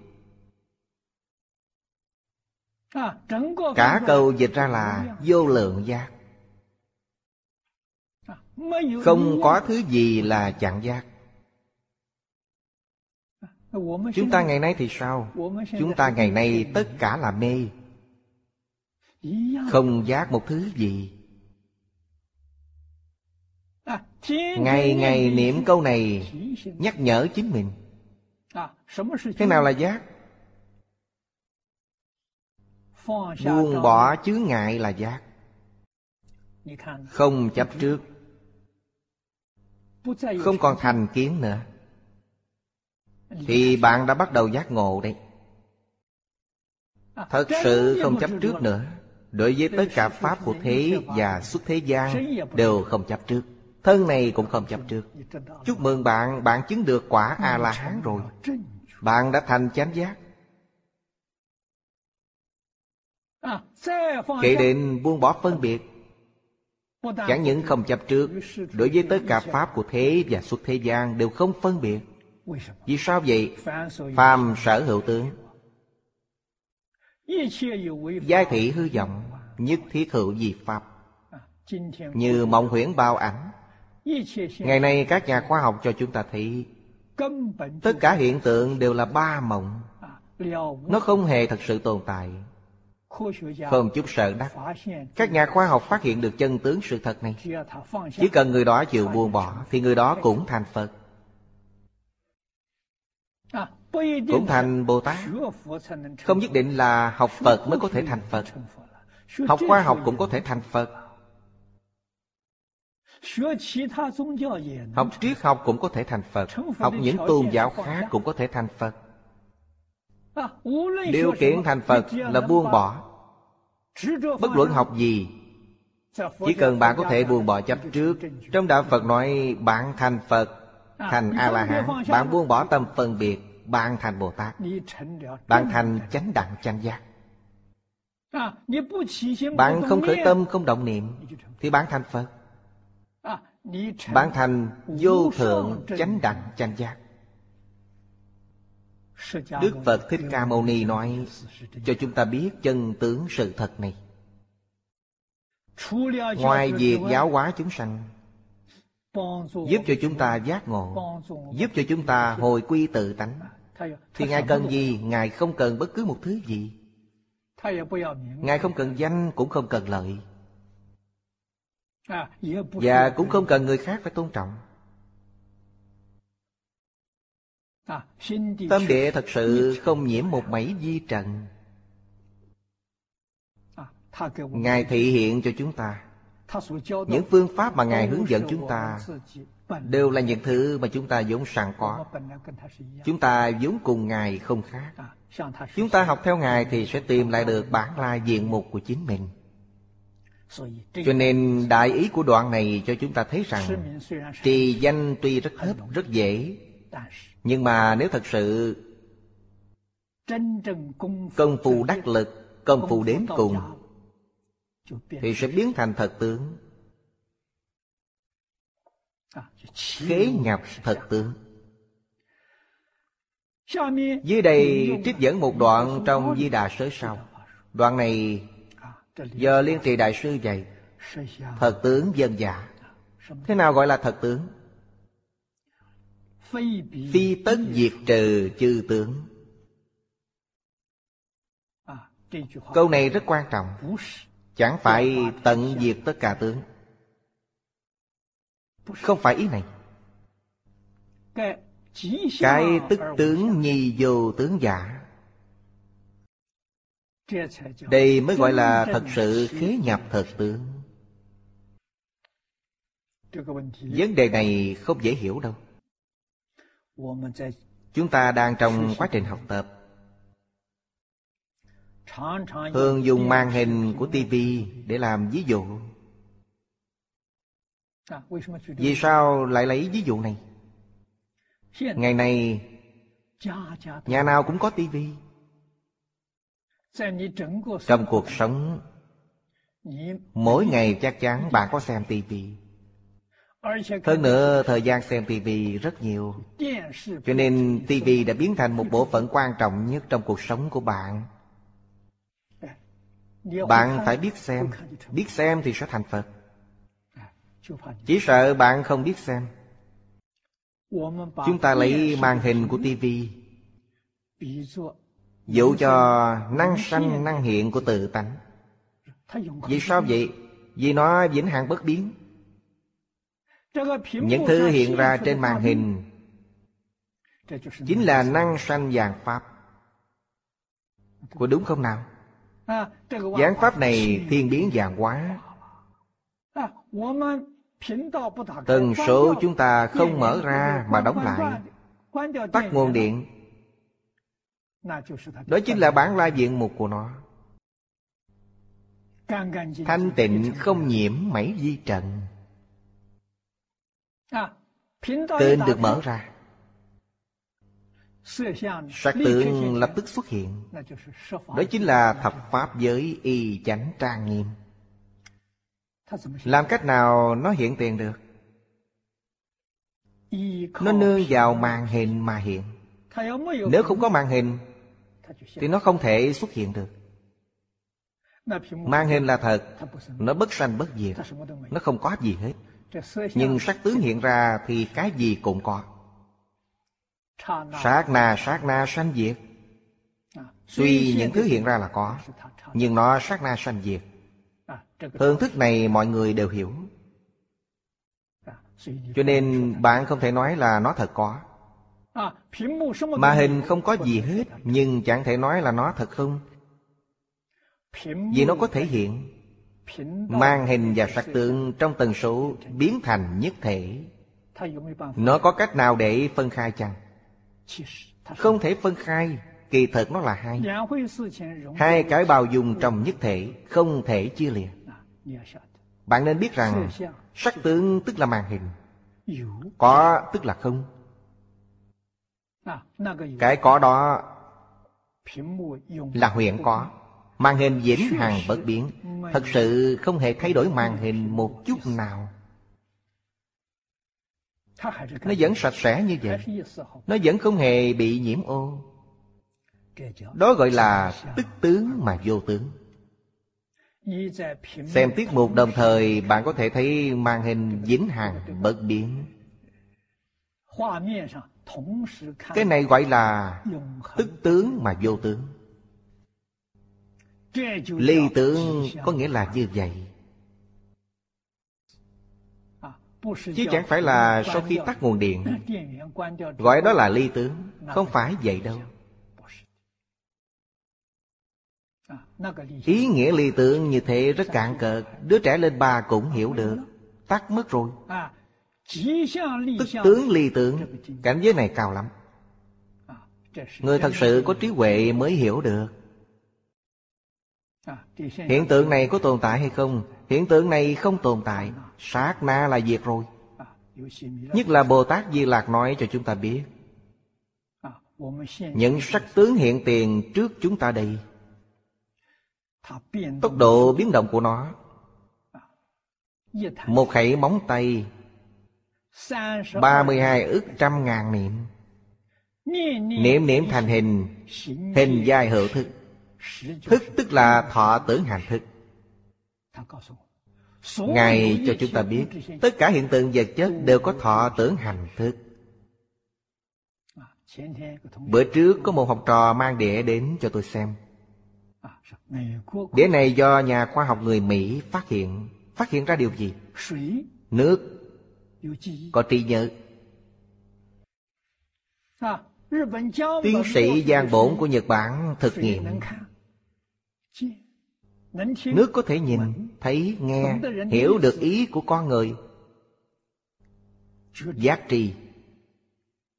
Cả câu dịch ra là vô lượng giác. Không có thứ gì là chạng giác. Chúng ta ngày nay thì sao? Chúng ta ngày nay tất cả là mê, không giác một thứ gì. Ngày ngày niệm câu này nhắc nhở chính mình. Thế nào là giác? Buông bỏ chướng ngại là giác. Không chấp trước, không còn thành kiến nữa, thì bạn đã bắt đầu giác ngộ đấy. Thật sự không chấp trước nữa. Đối với tất cả pháp của thế và xuất thế gian đều không chấp trước. Thân này cũng không chấp trước. Chúc mừng bạn, bạn chứng được quả A-la-hán rồi. Bạn đã thành chánh giác. Kể đến buông bỏ phân biệt. Chẳng những không chấp trước, đối với tất cả pháp của thế và xuất thế gian đều không phân biệt. Vì sao vậy? Phàm sở hữu tướng, giai thị hư vọng, nhất thiết hữu vi pháp. Như mộng huyễn bao ảnh. Ngày nay các nhà khoa học cho chúng ta thấy tất cả hiện tượng đều là ba mộng. Nó không hề thật sự tồn tại. Không chút sợ đắc. Các nhà khoa học phát hiện được chân tướng sự thật này. Chỉ cần người đó chịu buông bỏ thì người đó cũng thành Phật, cũng thành Bồ Tát. Không nhất định là học Phật mới có thể thành Phật. Học khoa học cũng có thể thành Phật. Học triết học cũng có thể thành Phật. Học những tôn giáo khác cũng có thể thành Phật. Điều kiện thành Phật là buông bỏ. Bất luận học gì, chỉ cần bạn có thể buông bỏ chấp trước. Trong đạo Phật nói bạn thành Phật, thành A-la-hán. Bạn buông bỏ tâm phân biệt, bạn thành Bồ Tát. Bạn thành chánh đẳng chánh giác. Bạn không khởi tâm, không động niệm, thì bạn thành Phật. Bạn thành vô thượng chánh đẳng chánh giác. Đức Phật Thích Ca Mâu Ni nói cho chúng ta biết chân tướng sự thật này. Ngoài việc giáo hóa chúng sanh, giúp cho chúng ta giác ngộ, giúp cho chúng ta hồi quy tự tánh, thì Ngài cần gì? Ngài không cần bất cứ một thứ gì. Ngài không cần danh, cũng không cần lợi, và cũng không cần người khác phải tôn trọng. Tâm địa thật sự không nhiễm một mảy vi trần. Ngài thị hiện cho chúng ta những phương pháp mà Ngài hướng dẫn chúng ta đều là những thứ mà chúng vốn sẵn có. Chúng ta vốn cùng Ngài không khác. Chúng ta học theo Ngài thì sẽ tìm lại được bản lai diện mục của chính mình. Cho nên đại ý của đoạn này cho chúng ta thấy rằng trì danh tuy rất thấp, rất dễ, nhưng mà nếu thật sự công phu đắc lực, công phu đến cùng, thì sẽ biến thành thật tướng, khế nhập thật tướng. Dưới đây trích dẫn một đoạn trong Di Đà Sớ Sao. Đoạn này do Liên Trì Đại Sư dạy. Thật tướng dân giả. Thế nào gọi là thật tướng? Phi tất diệt trừ chư tướng. Câu này rất quan trọng. Chẳng phải tận diệt tất cả tướng. Không phải ý này. Cái tức tướng nhi vô tướng giả, đây mới gọi là thật sự khế nhập thật tướng. Vấn đề này không dễ hiểu đâu. Chúng ta đang trong quá trình học tập. thường dùng màn hình của tivi để làm ví dụ. Vì sao lại lấy ví dụ này? Ngày nay nhà nào cũng có tivi. Trong cuộc sống, mỗi ngày chắc chắn bạn có xem tivi. Hơn nữa thời gian xem tivi rất nhiều, cho nên tivi đã biến thành một bộ phận quan trọng nhất trong cuộc sống của bạn. Bạn phải biết xem. Biết xem thì sẽ thành Phật. Chỉ sợ bạn không biết xem. Chúng ta lấy màn hình của tivi dụ cho năng sanh năng hiện của tự tánh. Vì sao vậy? Vì nó vĩnh hằng bất biến. Những thứ hiện ra trên màn hình chính là năng sanh vạn pháp. Có đúng không nào? Vạn pháp này thiên biến vạn hóa. Tần số chúng ta không mở ra mà đóng lại, tắt nguồn điện, đó chính là bản la diện mục của nó. Thanh tịnh không nhiễm mảy vi trần. Kênh được mở ra, sắc tướng lập tức xuất hiện. Đó chính là thập pháp giới y chánh trang nghiêm. Làm cách nào nó hiện tiền được? Nó nương vào màn hình mà hiện. Nếu không có màn hình thì nó không thể xuất hiện được. Màn hình là thật, nó bất sanh bất diệt, nó không có gì hết. Nhưng sắc tướng hiện ra thì cái gì cũng có. Sát na sát na sanh diệt. Tuy những thứ hiện ra là có, nhưng nó sát na sanh diệt. Phương thức này mọi người đều hiểu. Cho nên bạn không thể nói là nó thật có. Màn hình không có gì hết, nhưng chẳng thể nói là nó thật không. Vì nó có thể hiện. Màn hình và sắc tướng trong tần số biến thành nhất thể. Nó có cách nào để phân khai chăng? Không thể phân khai. Kỳ thực nó là hai. Hai cái bao dung trong nhất thể, không thể chia lìa. Bạn nên biết rằng sắc tướng tức là màn hình, có tức là không. Cái có đó là huyễn có. Màn hình vĩnh hằng bất biến. Thật sự không hề thay đổi màn hình một chút nào. Nó vẫn sạch sẽ như vậy. Nó vẫn không hề bị nhiễm ô. Đó gọi là tức tướng mà vô tướng. Xem tiết mục đồng thời bạn có thể thấy màn hình vĩnh hằng bất biến. Cái này gọi là tức tướng mà vô tướng. Ly tướng có nghĩa là như vậy. Chứ chẳng phải là sau khi tắt nguồn điện gọi đó là ly tướng. Không phải vậy đâu. Ý nghĩa ly tướng như thế rất cạn cợt. Đứa trẻ lên ba cũng hiểu được. Tắt mất rồi. Tức tướng ly tướng, cảnh giới này cao lắm. Người thật sự có trí huệ mới hiểu được. Hiện tượng này có tồn tại hay không? Hiện tượng này không tồn tại. Sát na là diệt rồi. Nhất là Bồ Tát Di Lạc nói cho chúng ta biết. Những sắc tướng hiện tiền trước chúng ta đây, tốc độ biến động của nó một khẩy móng tay, ba mươi hai ức trăm ngàn niệm. Niệm niệm thành hình. Hình giai hữu thức. Thức tức là thọ tưởng hành thức. Ngài cho chúng ta biết tất cả hiện tượng vật chất đều có thọ tưởng hành thức. Bữa trước có một học trò mang đĩa đến cho tôi xem. Đĩa này do nhà khoa học người Mỹ phát hiện. Phát hiện ra điều gì? Nước có trí nhớ. Tiến sĩ Giang Bổn của Nhật Bản thực nghiệm. Nước có thể nhìn, thấy, nghe, hiểu được ý của con người. Giác tri.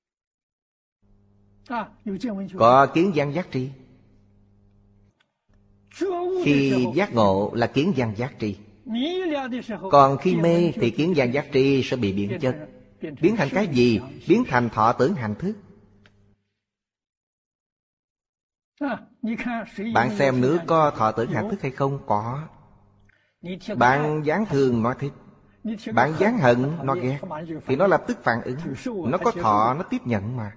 Có kiến văn giác tri. Khi giác ngộ là kiến văn giác tri. Còn khi mê thì kiến văn giác tri sẽ bị biến chất. Biến thành cái gì? Biến thành thọ tưởng hành thức. Bạn xem nước có thọ tưởng hành thức hay không? Có. Bạn dáng thương nó thích, bạn dáng hận nó ghét, thì nó lập tức phản ứng. Nó có thọ, nó tiếp nhận mà.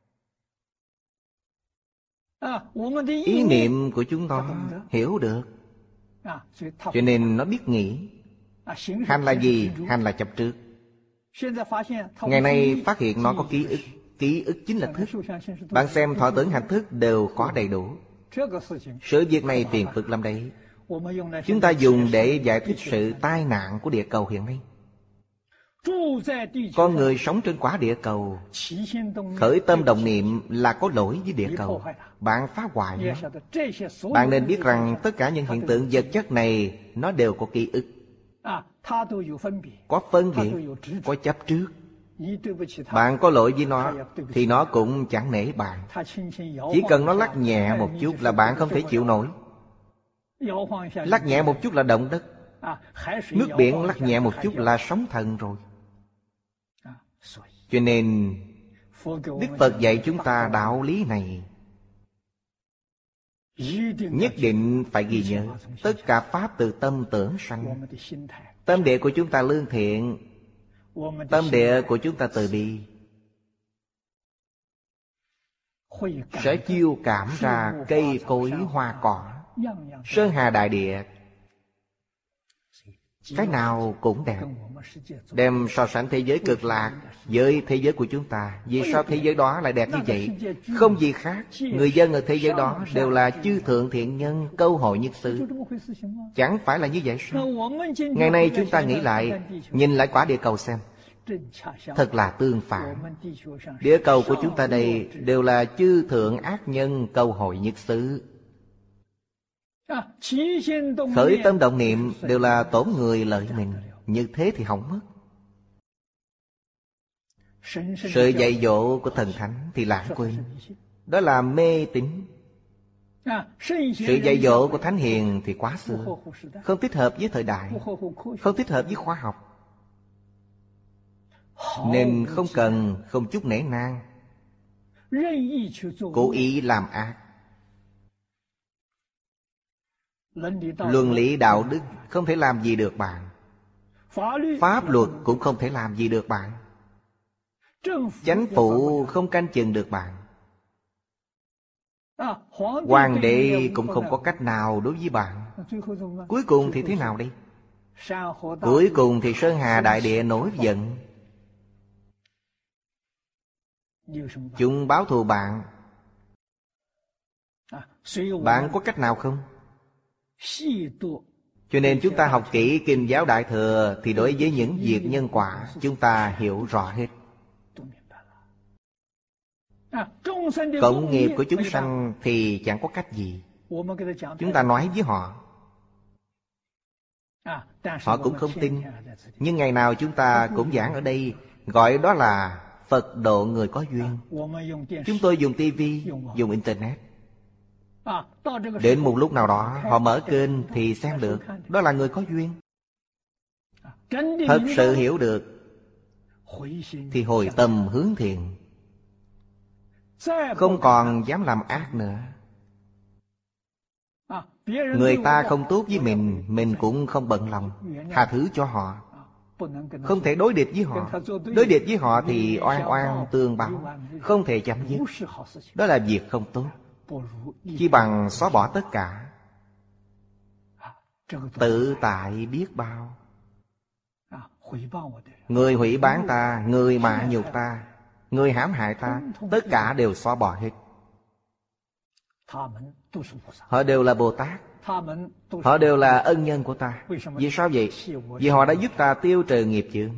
Ý niệm của chúng nó hiểu được, cho nên nó biết nghĩ. Hành là gì? Hành là chấp trước. Ngày nay phát hiện nó có ký ức. Ký ức chính là thức. Bạn xem thọ tưởng hành thức đều có đầy đủ. Sự việc này phiền phức lắm đấy. Chúng ta dùng để giải thích sự tai nạn của địa cầu hiện nay. Con người sống trên quả địa cầu, khởi tâm động niệm là có lỗi với địa cầu. Bạn phá hoại nó. Bạn nên biết rằng tất cả những hiện tượng vật chất này nó đều có ký ức, có phân biệt, có chấp trước. Bạn có lỗi với nó thì nó cũng chẳng nể bạn. Chỉ cần nó lắc nhẹ một chút là bạn không thể chịu nổi. Lắc nhẹ một chút là động đất. Nước biển lắc nhẹ một chút là sóng thần rồi. Cho nên Đức Phật dạy chúng ta đạo lý này. Nhất định phải ghi nhớ. Tất cả pháp từ tâm tưởng sanh. Tâm địa của chúng ta lương thiện, tâm địa của chúng ta từ bi, sẽ chiêu cảm ra cây cối hoa cỏ, sơn hà đại địa. Cái nào cũng đẹp. Đem so sánh thế giới cực lạc với thế giới của chúng ta. Vì sao thế giới đó lại đẹp như vậy? Không gì khác. Người dân ở thế giới đó đều là chư thượng thiện nhân, câu hội nhất xứ. Chẳng phải là như vậy sao? Ngày nay chúng ta nghĩ lại, nhìn lại quả địa cầu xem, thật là tương phản. Địa cầu của chúng ta đây đều là chư thượng ác nhân, câu hội nhất xứ. Khởi tâm động niệm đều là tổn người lợi mình. Như thế thì hỏng mất. Sự dạy dỗ của thần thánh thì lãng quên. Đó là mê tín. Sự dạy dỗ của thánh hiền thì quá xưa, không thích hợp với thời đại, không thích hợp với khoa học. Nên không cần, không chút nể nang, cố ý làm ác. Luân lý đạo đức không thể làm gì được bạn. Pháp luật cũng không thể làm gì được bạn. Chánh phủ không canh chừng được bạn. Hoàng đế cũng không có cách nào đối với bạn. Cuối cùng thì thế nào đây? Cuối cùng thì sơn hà đại địa nổi giận. Chúng báo thù bạn. Bạn có cách nào không? Cho nên chúng ta học kỹ Kinh giáo Đại Thừa, thì đối với những việc nhân quả chúng ta hiểu rõ hết. Cộng nghiệp của chúng sanh thì chẳng có cách gì. Chúng ta nói với họ, họ cũng không tin. Nhưng ngày nào chúng ta cũng giảng ở đây, gọi đó là Phật độ người có duyên. Chúng tôi dùng tivi, dùng internet. Đến một lúc nào đó họ mở kênh thì xem được. Đó là người có duyên. Thật sự hiểu được thì hồi tâm hướng thiện, không còn dám làm ác nữa. Người ta không tốt với mình, mình cũng không bận lòng, tha thứ cho họ. Không thể đối địch với họ. Đối địch với họ thì oan oan tương báo, không thể chấm dứt. Đó là việc không tốt. Chỉ bằng xóa bỏ tất cả, tự tại biết bao. Người hủy bán ta, người mạ nhục ta, người hãm hại ta, tất cả đều xóa bỏ hết. Họ đều là Bồ Tát. Họ đều là ân nhân của ta. Vì sao vậy? Vì họ đã giúp ta tiêu trừ nghiệp chướng.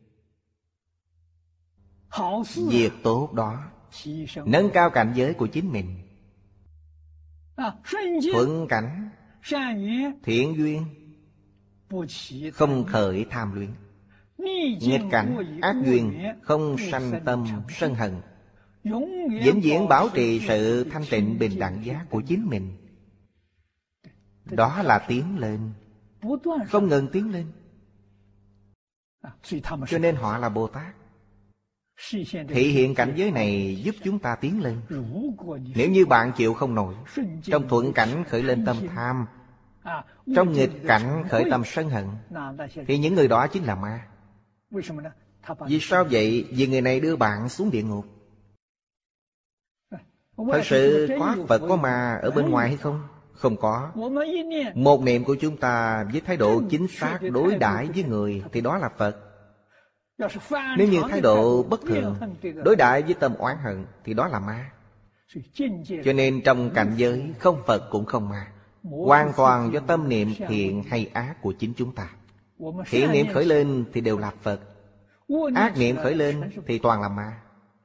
Việc tốt đó nâng cao cảnh giới của chính mình. Thuận cảnh, thiện duyên, không khởi tham luyện. Nghịch cảnh, ác duyên, không sanh tâm sân hận. Vĩnh viễn bảo trì sự thanh tịnh bình đẳng giác của chính mình. Đó là tiến lên, không ngừng tiến lên. Cho nên họ là Bồ Tát. Thị hiện cảnh giới này giúp chúng ta tiến lên. Nếu như bạn chịu không nổi, trong thuận cảnh khởi lên tâm tham, trong nghịch cảnh khởi tâm sân hận, thì những người đó chính là ma. Vì sao vậy? Vì người này đưa bạn xuống địa ngục. Thật sự có Phật có ma ở bên ngoài hay không? Không có. Một niệm của chúng ta với thái độ chính xác đối đãi với người thì đó là Phật. Nếu như thái độ bất thường, đối đãi với tâm oán hận thì đó là ma. Cho nên trong cảnh giới không Phật cũng không ma, hoàn toàn do tâm niệm thiện hay ác của chính chúng ta. Thiện niệm khởi lên thì đều là Phật, ác niệm khởi lên thì toàn là ma.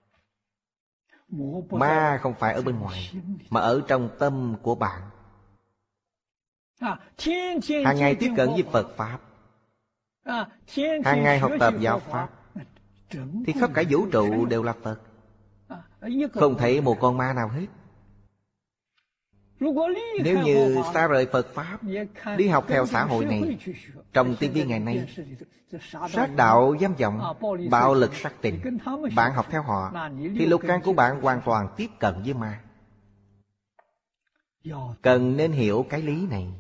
Ma không phải ở bên ngoài, mà ở trong tâm của bạn. Hàng ngày tiếp cận với Phật Pháp, hàng ngày học tập giáo Pháp, thì khắp cả vũ trụ đều là Phật, không thấy một con ma nào hết. Nếu như xa rời Phật Pháp, đi học theo xã hội này, trong ti vi ngày nay, sát đạo dâm vọng, bạo lực sắc tình, bạn học theo họ, thì lục căn của bạn hoàn toàn tiếp cận với ma. Cần nên hiểu cái lý này.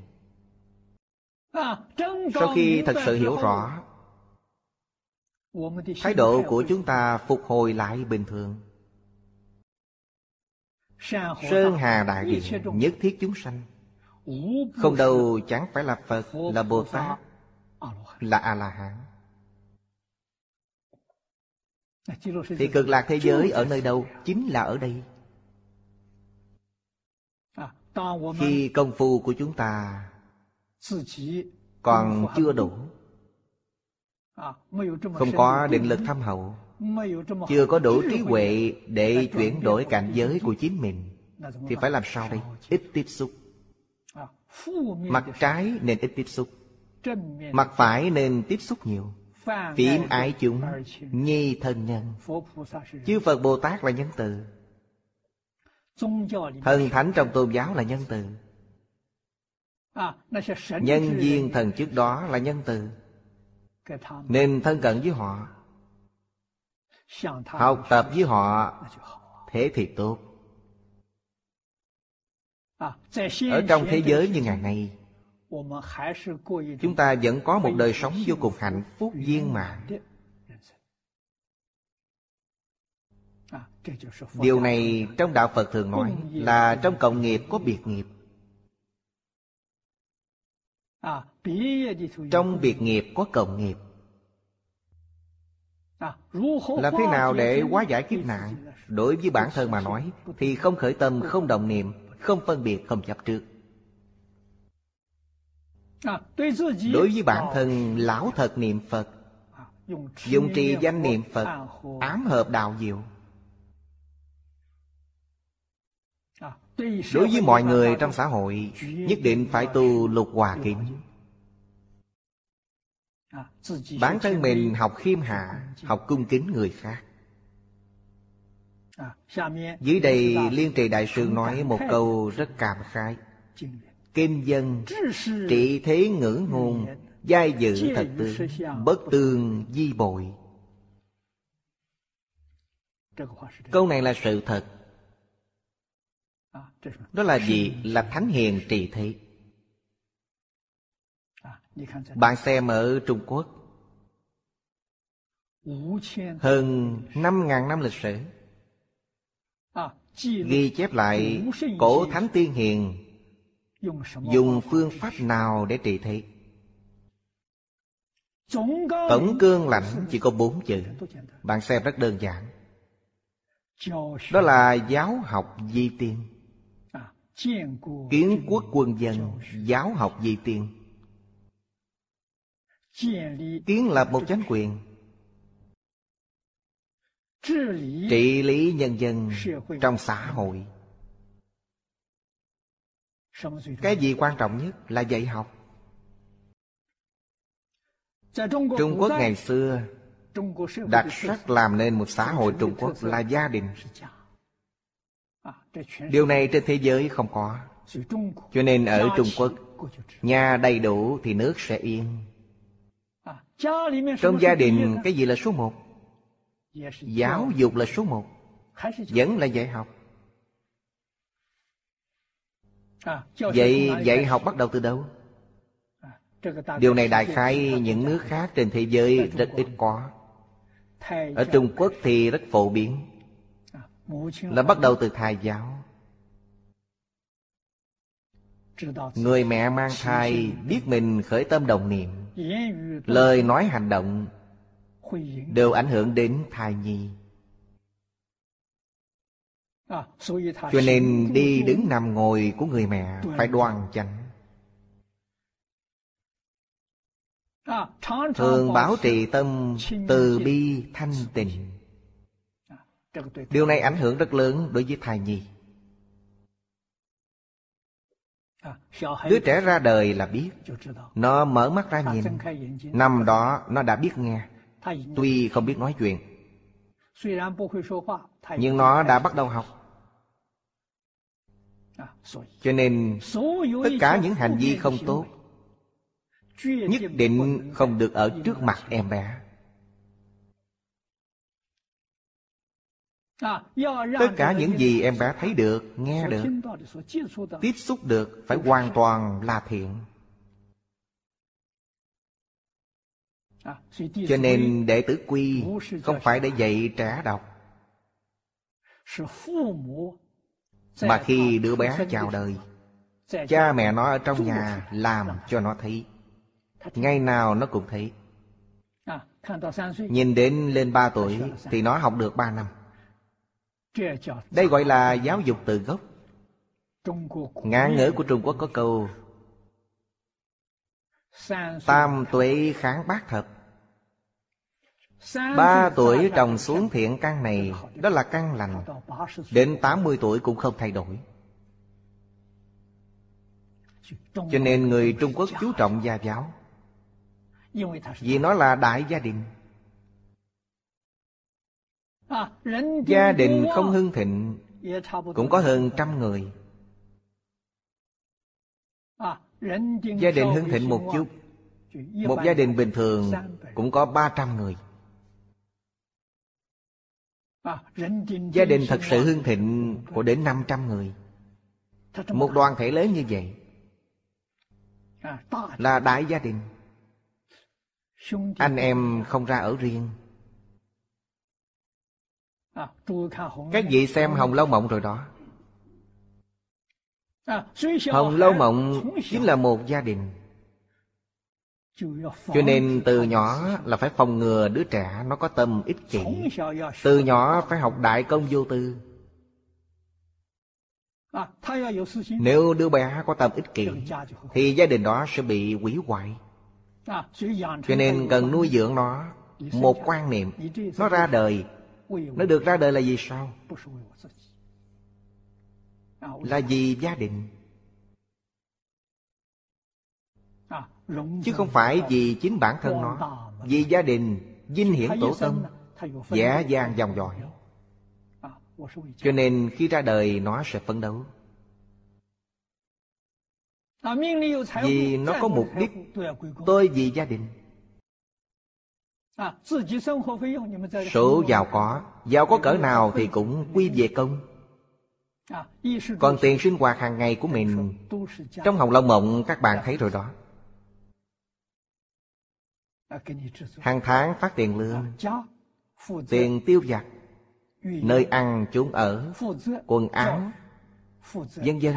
Sau khi thật sự hiểu rõ, thái độ của chúng ta phục hồi lại bình thường. Sơn hà đại địa, nhất thiết chúng sanh, không đâu chẳng phải là Phật, là Bồ Tát, là A-la-hán. Thì cực lạc thế giới ở nơi đâu? Chính là ở đây. Khi công phu của chúng ta còn chưa đủ, không có định lực thâm hậu, chưa có đủ trí huệ để chuyển đổi cảnh giới của chính mình, thì phải làm sao đây? Ít tiếp xúc. Mặt trái nên ít tiếp xúc, mặt phải nên tiếp xúc nhiều. Phiếm ái chúng, nhi thân nhân. Chư Phật Bồ Tát là nhân từ, thần thánh trong tôn giáo là nhân từ, nhân viên thần chức đó là nhân từ, nên thân cận với họ, học tập với họ, thế thì tốt. Ở trong thế giới như ngày nay, chúng ta vẫn có một đời sống vô cùng hạnh phúc viên mãn. Điều này trong Đạo Phật thường nói là trong cộng nghiệp có biệt nghiệp. Trong biệt nghiệp có cộng nghiệp. Làm thế nào để hóa giải kiếp nạn? Đối với bản thân mà nói thì không khởi tâm, không động niệm, không phân biệt, không chấp trước. Đối với bản thân lão thật niệm Phật, dùng trì danh niệm Phật, ám hợp đạo diệu. Đối với mọi người trong xã hội, nhất định phải tu Lục Hòa Kính. Bản thân mình học khiêm hạ, học cung kính người khác. Dưới đây Liên Trì Đại Sư nói một câu rất cảm khái: Kinh dân trị thế ngữ ngôn, giai dự thật tướng, bất tương di bội. Câu này là sự thật. Đó là gì? Là thánh hiền trị thế. Bạn xem ở Trung Quốc, hơn năm ngàn năm lịch sử, ghi chép lại cổ thánh tiên hiền dùng phương pháp nào để trị thế. Tổng cương lãnh chỉ có bốn chữ. Bạn xem rất đơn giản. Đó là giáo học di tiên. Kiến quốc quân dân, giáo học di tiên. Kiến lập một chánh quyền, trị lý nhân dân trong xã hội. Cái gì quan trọng nhất là dạy học. Trung Quốc ngày xưa đặc sắc làm nên một xã hội Trung Quốc là gia đình. Điều này trên thế giới không có. Cho nên ở Trung Quốc Nhà đầy đủ thì nước sẽ yên. Trong gia đình cái gì là số một? Giáo dục là số một. Vẫn là dạy học. Vậy dạy học bắt đầu từ đâu? Điều này đại khái những nước khác trên thế giới rất ít có. Ở Trung Quốc thì rất phổ biến, là bắt đầu từ thai giáo. Người mẹ mang thai biết mình khởi tâm động niệm, lời nói hành động đều ảnh hưởng đến thai nhi. Cho nên đi đứng nằm ngồi của người mẹ phải đoan chánh, thường bảo trì tâm từ bi thanh tịnh. Điều này ảnh hưởng rất lớn đối với thai nhi. Đứa trẻ ra đời là biết. Nó mở mắt ra nhìn, năm đó nó đã biết nghe. Tuy không biết nói chuyện, nhưng nó đã bắt đầu học. Cho nên tất cả những hành vi không tốt nhất định không được ở trước mặt em bé. Tất cả những gì em bé thấy được, nghe được, tiếp xúc được phải hoàn toàn là thiện. Cho nên đệ tử quy không phải để dạy trẻ đọc, mà khi đứa bé chào đời, cha mẹ nó ở trong nhà làm cho nó thấy. Ngày nào nó cũng thấy. Nhìn đến lên ba tuổi thì nó học được ba năm. Đây gọi là giáo dục từ gốc. Ngạn ngữ của Trung Quốc có câu tam tuệ kháng bát thập. Ba tuổi trồng xuống thiện căn này, đó là căn lành. Đến tám mươi tuổi cũng không thay đổi. Cho nên người Trung Quốc chú trọng gia giáo, vì nó là đại gia đình. Gia đình không hưng thịnh cũng có hơn trăm người. Gia đình hưng thịnh một chút, một gia đình bình thường cũng có ba trăm người. Gia đình thật sự hưng thịnh có đến năm trăm người. Một đoàn thể lớn như vậy là đại gia đình. Anh em không ra ở riêng. Các vị xem Hồng Lâu Mộng rồi đó. Hồng Lâu Mộng chính là một gia đình. Cho nên từ nhỏ là phải phòng ngừa đứa trẻ nó có tâm ích kỷ. Từ nhỏ phải học đại công vô tư. Nếu đứa bé có tâm ích kỷ thì gia đình đó sẽ bị hủy hoại. Cho nên cần nuôi dưỡng nó một quan niệm. Nó ra đời, nó được ra đời là vì sao? Là vì gia đình, chứ không phải vì chính bản thân nó. Vì gia đình, vinh hiển tổ tông, dễ dàng dòng dõi. Cho nên khi ra đời nó sẽ phấn đấu. Vì nó có mục đích. Tôi vì gia đình. Số giàu có, giàu có cỡ nào thì cũng quy về công. Còn tiền sinh hoạt hàng ngày của mình, trong Hồng Lâu Mộng các bạn thấy rồi đó. Hàng tháng phát tiền lương, tiền tiêu vặt, nơi ăn chốn ở, quần áo, vân vân,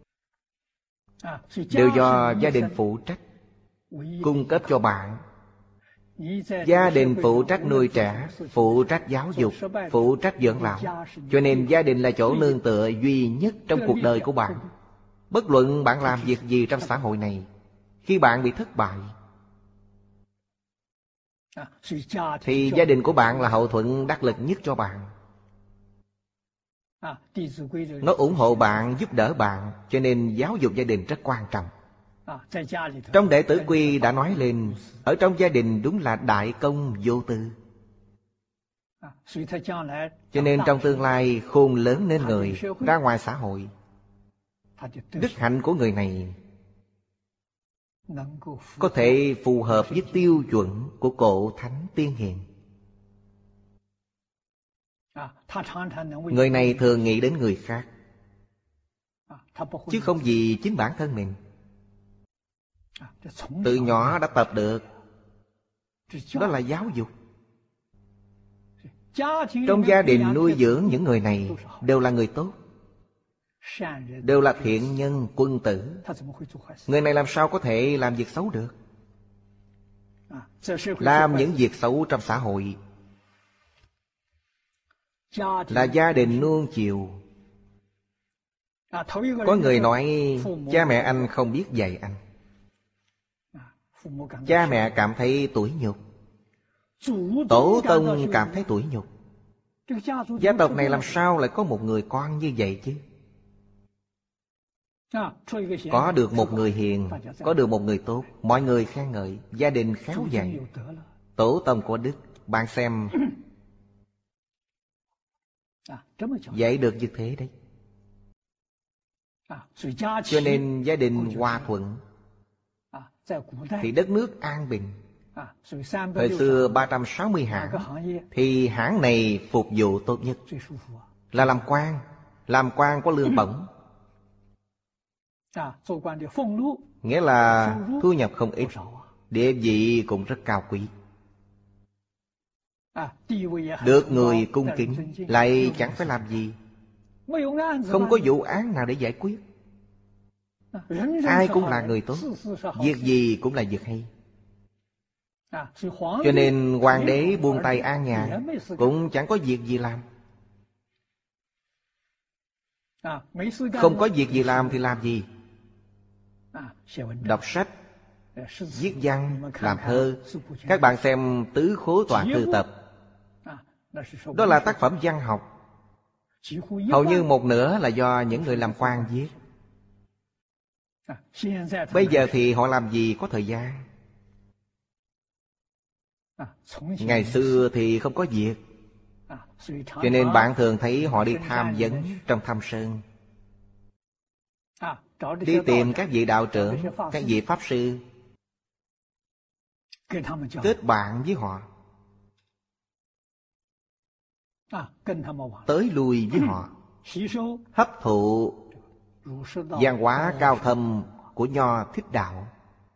đều do gia đình phụ trách, cung cấp cho bạn. Gia đình phụ trách nuôi trẻ, phụ trách giáo dục, phụ trách dưỡng lão. Cho nên gia đình là chỗ nương tựa duy nhất trong cuộc đời của bạn. Bất luận bạn làm việc gì trong xã hội này, khi bạn bị thất bại thì gia đình của bạn là hậu thuẫn đắc lực nhất cho bạn. Nó ủng hộ bạn, giúp đỡ bạn. Cho nên giáo dục gia đình rất quan trọng. Trong Đệ Tử Quy đã nói lên, ở trong gia đình đúng là đại công vô tư. Cho nên trong tương lai khôn lớn nên người, ra ngoài xã hội, đức hạnh của người này có thể phù hợp với tiêu chuẩn của cổ thánh tiên hiền. Người này thường nghĩ đến người khác, chứ không vì chính bản thân mình. Từ nhỏ đã tập được. Đó là giáo dục. Trong gia đình nuôi dưỡng những người này đều là người tốt, đều là thiện nhân, quân tử. Người này làm sao có thể làm việc xấu được? Làm những việc xấu trong xã hội là gia đình nuông chiều. Có người nói cha mẹ anh không biết dạy anh. Cha mẹ cảm thấy tủi nhục, tổ tông cảm thấy tủi nhục. Gia tộc này làm sao lại có một người con như vậy chứ? Có được một người hiền, có được một người tốt, mọi người khen ngợi, gia đình khéo dạy, tổ tông có đức. Bạn xem, dạy được như thế đấy. Cho nên gia đình hòa thuận thì đất nước an bình. Thời xưa ba trăm sáu mươi hãng, thì hãng này phục vụ tốt nhất là làm quan. Làm quan có lương bổng, nghĩa là thu nhập không ít, địa vị cũng rất cao quý, được người cung kính, lại chẳng phải làm gì, không có vụ án nào để giải quyết. Ai cũng là người tốt, việc gì cũng là việc hay. Cho nên hoàng đế buông tay an nhàn, cũng chẳng có việc gì làm. Không có việc gì làm thì làm gì? Đọc sách, viết văn, làm thơ. Các bạn xem Tứ Khố Tọa Thư Tập, đó là tác phẩm văn học. Hầu như một nửa là do những người làm quan viết. Bây giờ thì họ làm gì có thời gian? Ngày xưa thì không có việc, cho nên bạn thường thấy họ đi tham vấn trong thâm sơn, đi tìm các vị đạo trưởng, các vị pháp sư, kết bạn với họ, tới lui với họ, hấp thụ văn hóa cao thâm của Nho Thích Đạo.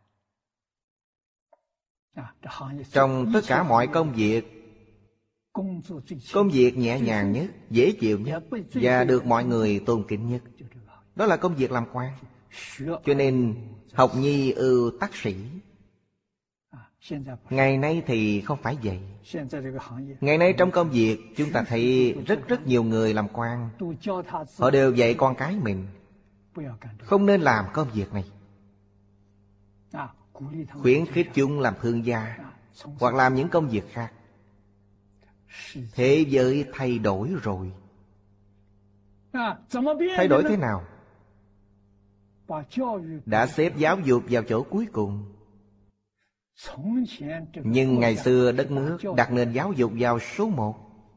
Trong tất cả mọi công việc, công việc nhẹ nhàng nhất, dễ chịu nhất và được mọi người tôn kính nhất, đó là công việc làm quan. Cho nên học nhi ưu tắc sĩ. Ngày nay thì không phải vậy. Ngày nay trong công việc chúng ta thấy rất rất nhiều người làm quan, họ đều dạy con cái mình không nên làm công việc này, khuyến khích chúng làm thương gia hoặc làm những công việc khác. Thế giới thay đổi rồi. Thay đổi thế nào? Đã xếp giáo dục vào chỗ cuối cùng. Nhưng ngày xưa đất nước đặt nền giáo dục vào số một.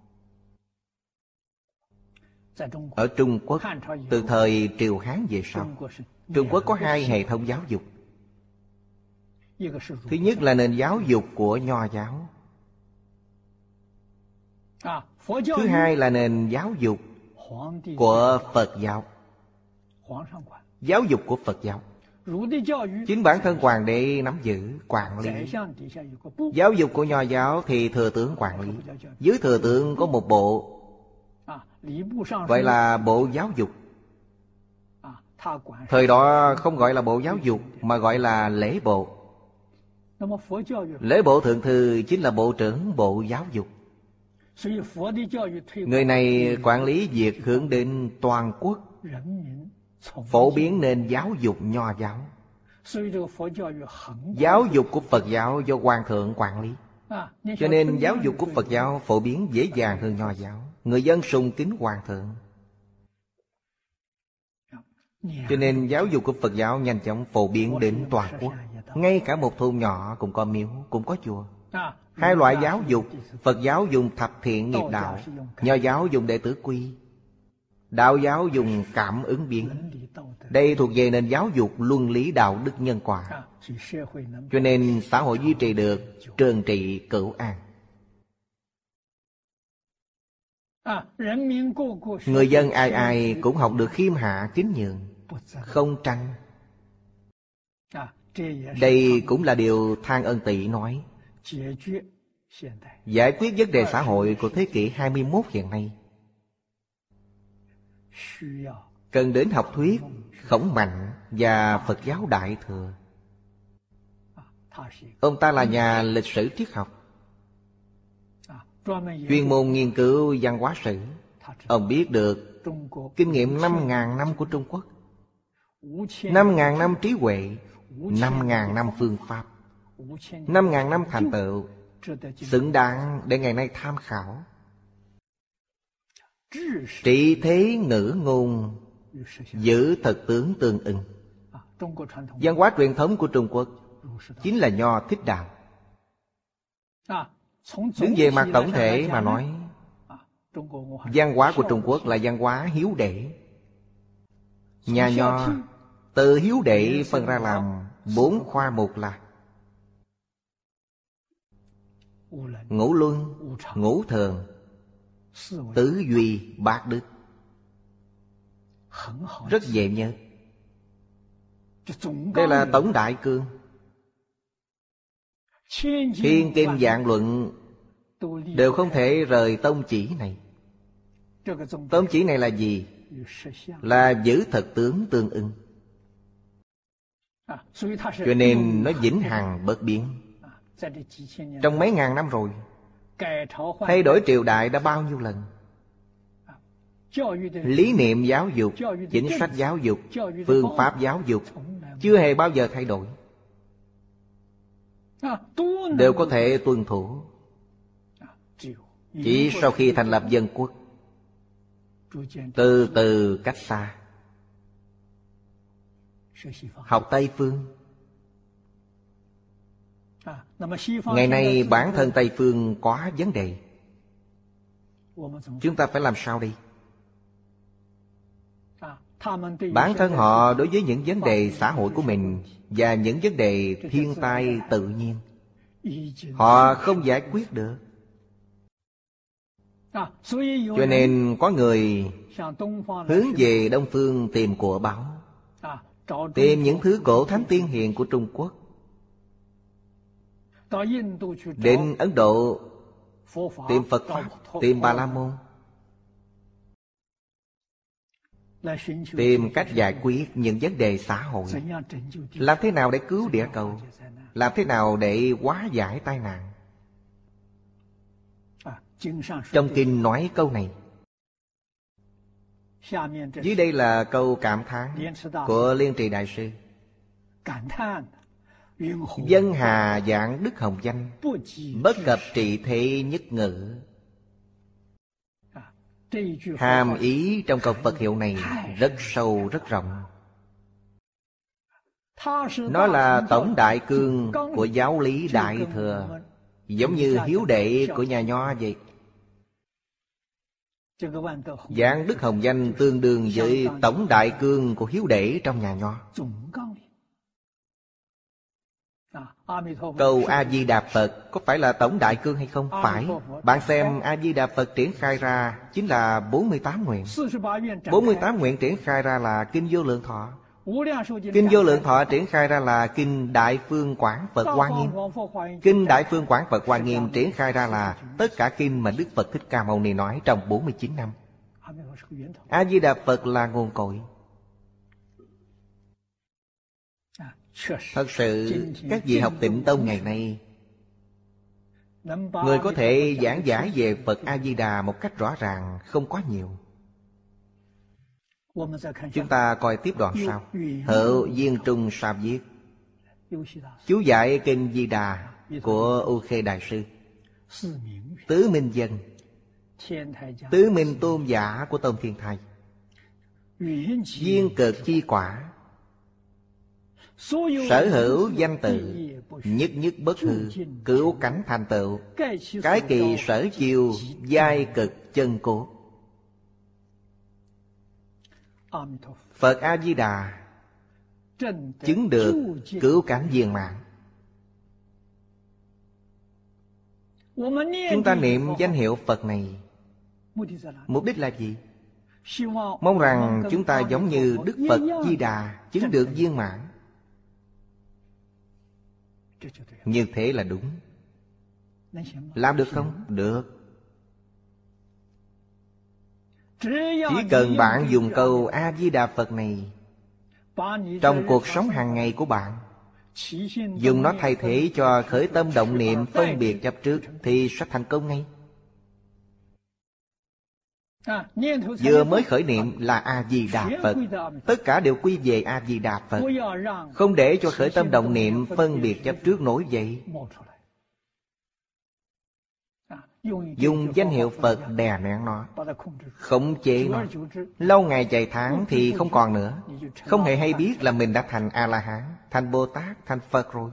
Ở Trung Quốc, từ thời Triều Hán về sau, Trung Quốc có hai hệ thống giáo dục. Thứ nhất là nền giáo dục của Nho giáo. Thứ hai là nền giáo dục của Phật giáo. Giáo dục của Phật giáo, chính bản thân hoàng đế nắm giữ, quản lý. Giáo dục của Nho giáo thì thừa tướng quản lý. Dưới thừa tướng có một bộ, gọi là bộ giáo dục. Thời đó không gọi là bộ giáo dục, mà gọi là lễ bộ. Lễ bộ thượng thư chính là bộ trưởng bộ giáo dục. Người này quản lý việc hướng đến toàn quốc, phổ biến nền giáo dục Nho giáo. Giáo dục của Phật giáo do hoàng thượng quản lý, cho nên giáo dục của Phật giáo phổ biến dễ dàng hơn Nho giáo. Người dân sùng kính hoàng thượng, cho nên giáo dục của Phật giáo nhanh chóng phổ biến đến toàn quốc. Ngay cả một thôn nhỏ cũng có miếu, cũng có chùa. Hai loại giáo dục, Phật giáo dùng thập thiện nghiệp đạo, Nho giáo dùng đệ tử quy. Đạo giáo dùng cảm ứng biến. Đây thuộc về nền giáo dục luân lý đạo đức nhân quả. Cho nên xã hội duy trì được trường trị cửu an. Người dân ai ai cũng học được khiêm hạ kính nhường, không tranh. Đây cũng là điều Thang Ân Tị nói, giải quyết vấn đề xã hội của thế kỷ hai mươi mốt hiện nay cần đến học thuyết Khổng Mạnh và Phật giáo Đại Thừa. Ông ta là nhà lịch sử triết học, chuyên môn nghiên cứu văn hóa sử. Ông biết được kinh nghiệm năm ngàn năm của Trung Quốc, năm ngàn năm trí huệ, năm ngàn năm phương pháp, năm ngàn năm thành tựu, xứng đáng để ngày nay tham khảo. Trị thế ngữ ngôn, giữ thực tướng tương ưng. Văn hóa truyền thống của Trung Quốc chính là Nho Thích Đạo. Đứng về mặt tổng thể mà nói, văn hóa của Trung Quốc là văn hóa hiếu đệ. Nhà Nho từ hiếu đệ phân ra làm bốn khoa một là ngũ luân, ngũ thường, tứ duy, bát đức. Rất dễ nhớ. Đây là tổng đại cương. Thiên kim vạn luận đều không thể rời tông chỉ này. Tông chỉ này là gì? Là giữ thực tướng tương ưng. Cho nên nó vĩnh hằng bất biến. Trong mấy ngàn năm rồi, thay đổi triều đại đã bao nhiêu lần. Lý niệm giáo dục, chính sách giáo dục, phương pháp giáo dục chưa hề bao giờ thay đổi, đều có thể tuân thủ. Chỉ sau khi thành lập dân quốc, từ từ cách xa, học Tây phương. Ngày nay bản thân Tây phương có vấn đề, chúng ta phải làm sao đi? Bản thân họ đối với những vấn đề xã hội của mình và những vấn đề thiên tai tự nhiên, họ không giải quyết được. Cho nên có người hướng về Đông phương tìm của báu, tìm những thứ cổ thánh tiên hiền của Trung Quốc. Đến Ấn Độ tìm Phật Pháp, tìm Bà La Môn, tìm cách giải quyết những vấn đề xã hội. Làm thế nào để cứu địa cầu? Làm thế nào để hóa giải tai nạn? Trong kinh nói câu này. Dưới đây là câu cảm thán của Liên Trì Đại Sư. Dân hà giảng đức hồng danh, bất cập trị thế nhất ngữ. Hàm ý trong câu Phật hiệu này rất sâu, rất rộng. Nó là tổng đại cương của giáo lý Đại Thừa, giống như hiếu đệ của nhà Nho vậy. Giảng đức hồng danh tương đương với tổng đại cương của hiếu đệ trong nhà Nho. Câu A-di-đà Phật có phải là tổng đại cương hay không? Phải. Bạn xem A-di-đà Phật triển khai ra chính là bốn mươi tám nguyện. bốn mươi tám nguyện triển khai ra là Kinh Vô Lượng Thọ. Kinh Vô Lượng Thọ triển khai ra là Kinh Đại Phương Quảng Phật Hoa Nghiêm. Kinh Đại Phương Quảng Phật Hoa Nghiêm triển khai ra là tất cả kinh mà Đức Phật Thích Ca Mâu Ni nói trong bốn mươi chín năm. A-di-đà Phật là nguồn cội. Thật sự các vị học Tịnh Tông ngày nay, người có thể giảng giải về Phật A-di-đà một cách rõ ràng không có nhiều. Chúng ta coi tiếp đoạn sau. Hữu Viên Trung Sa viết chú giải kinh Di Đà của U Khê Đại Sư. Tứ Minh Dân, Tứ Minh Tôn giả của Tôn Thiên Thai, Viên Cực Chi Quả, sở hữu danh tự, nhất nhất bất hư, cứu cánh thành tựu, cái kỳ sở chiêu, giai cực chân cốt. Phật A-di-đà chứng được cứu cánh viên mãn. Chúng ta niệm danh hiệu Phật này mục đích là gì? Mong rằng chúng ta giống như Đức Phật Di Đà chứng được viên mãn. Như thế là đúng. Làm được không? Được. Chỉ cần bạn dùng câu A-di-đà Phật này trong cuộc sống hàng ngày của bạn, dùng nó thay thế cho khởi tâm động niệm phân biệt chấp trước, thì sẽ thành công ngay. Vừa mới khởi niệm là A-di-đà Phật, tất cả đều quy về A-di-đà Phật. Không để cho khởi tâm động niệm phân biệt chấp trước nổi dậy. Dùng danh hiệu Phật đè nén nó, khống chế nó. Lâu ngày dài tháng thì không còn nữa. Không hề hay biết là mình đã thành A-la-hán, thành Bồ Tát, thành Phật rồi.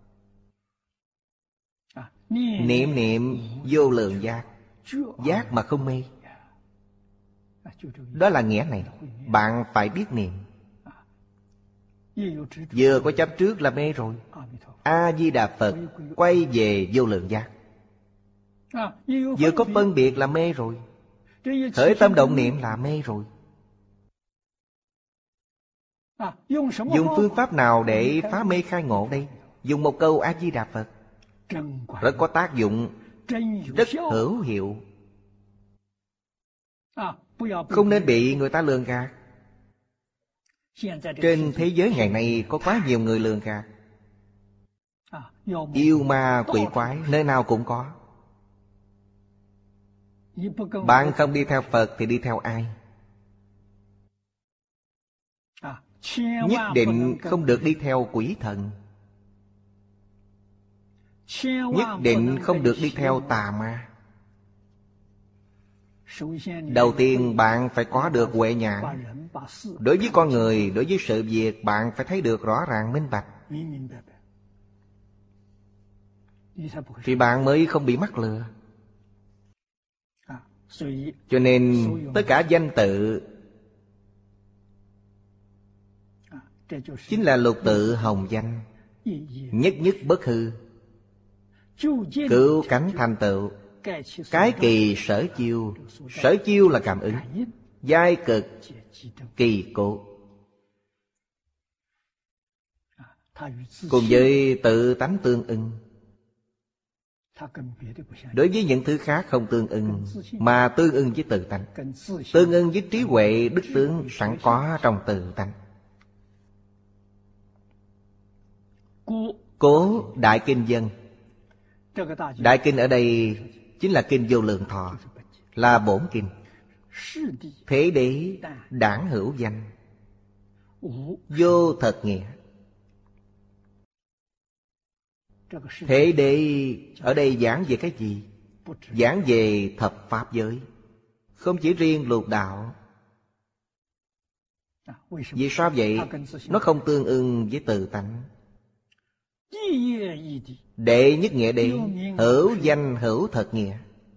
Niệm niệm vô lượng giác, giác mà không mê. Đó là nghĩa này. Bạn phải biết niệm. Vừa có chấp trước là mê rồi. A-di-đà Phật quay về vô lượng giác. Vừa có phân biệt là mê rồi. Khởi tâm động niệm là mê rồi. Dùng phương pháp nào để phá mê khai ngộ đây? Dùng một câu A-di-đà Phật. Rất có tác dụng, rất hữu hiệu. Không nên bị người ta lường gạt. Trên thế giới ngày nay có quá nhiều người lường gạt. Yêu ma quỷ quái nơi nào cũng có. Bạn không đi theo Phật thì đi theo ai? Nhất định không được đi theo quỷ thần. Nhất định không được đi theo tà ma. Đầu tiên bạn phải có được huệ nhãn. Đối với con người, đối với sự việc, bạn phải thấy được rõ ràng minh bạch, thì bạn mới không bị mắc lừa. Cho nên tất cả danh tự chính là lục tự hồng danh, nhất nhất bất hư, cứu cánh thành tựu, cái kỳ sở chiêu. Sở chiêu là cảm ứng, giai cực kỳ cố. Cùng với tự tánh tương ưng. Đối với những thứ khác không tương ưng, mà tương ưng với tự tánh, tương ưng với trí huệ đức tướng sẵn có trong tự tánh. Cố Đại Kinh Dân. Đại Kinh ở đây chính là Kinh Vô Lượng Thọ, là bổn kinh. Thế đế đản hữu danh, vô thật nghĩa. Thế đế ở đây giảng về cái gì? Giảng về thập pháp giới, không chỉ riêng lục đạo. Vì sao vậy? Nó không tương ưng với tự tánh. Đệ nhất nghĩa đế, hữu danh hữu thật nghĩa.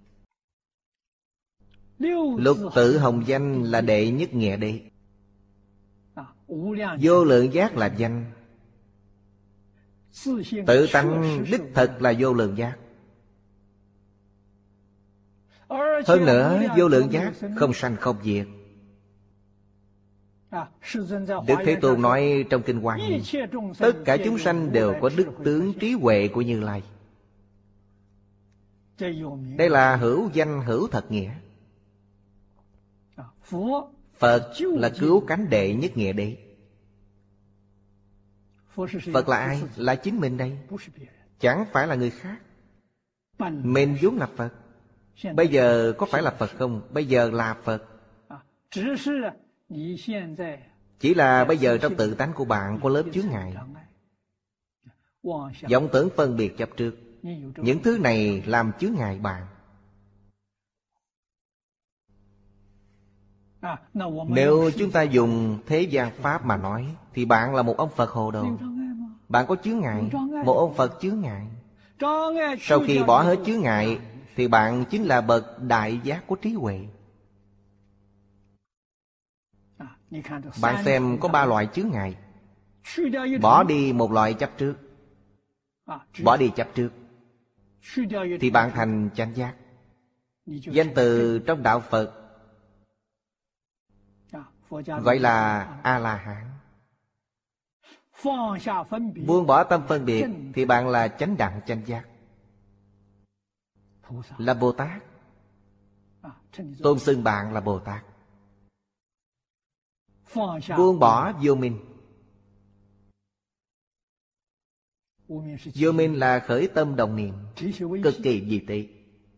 Lục tự hồng danh là đệ nhất nghĩa đế. Vô lượng giác là danh. Tự tánh đích thật là vô lượng giác. Hơn nữa vô lượng giác không sanh không diệt. Đức Thế Tôn nói trong Kinh Hoa Nghiêm, tất cả chúng sanh đều có đức tướng trí huệ của Như Lai. Đây là hữu danh hữu thật nghĩa. Phật là cứu cánh đệ nhất nghĩa đế. Phật là ai? Là chính mình đây, chẳng phải là người khác. Mình vốn là Phật. Bây giờ có phải là Phật không? Bây giờ là Phật. Chỉ là bây giờ trong tự tánh của bạn có lớp chướng ngại, vọng tưởng phân biệt chấp trước. Những thứ này làm chướng ngại bạn. Nếu chúng ta dùng thế gian pháp mà nói, thì bạn là một ông Phật hồ đồ. Bạn có chướng ngại, một ông Phật chướng ngại. Sau khi bỏ hết chướng ngại, thì bạn chính là bậc đại giác của trí huệ. Bạn xem có ba loại chướng ngại. Bỏ đi một loại chấp trước, bỏ đi chấp trước, thì bạn thành chánh giác. Danh từ trong đạo Phật gọi là A-la-hán. Buông bỏ tâm phân biệt thì bạn là chánh đẳng chánh giác, là Bồ Tát. Tôn xưng bạn là Bồ Tát. Buông bỏ vô minh. Vô minh là khởi tâm đồng niệm, cực kỳ dị tị.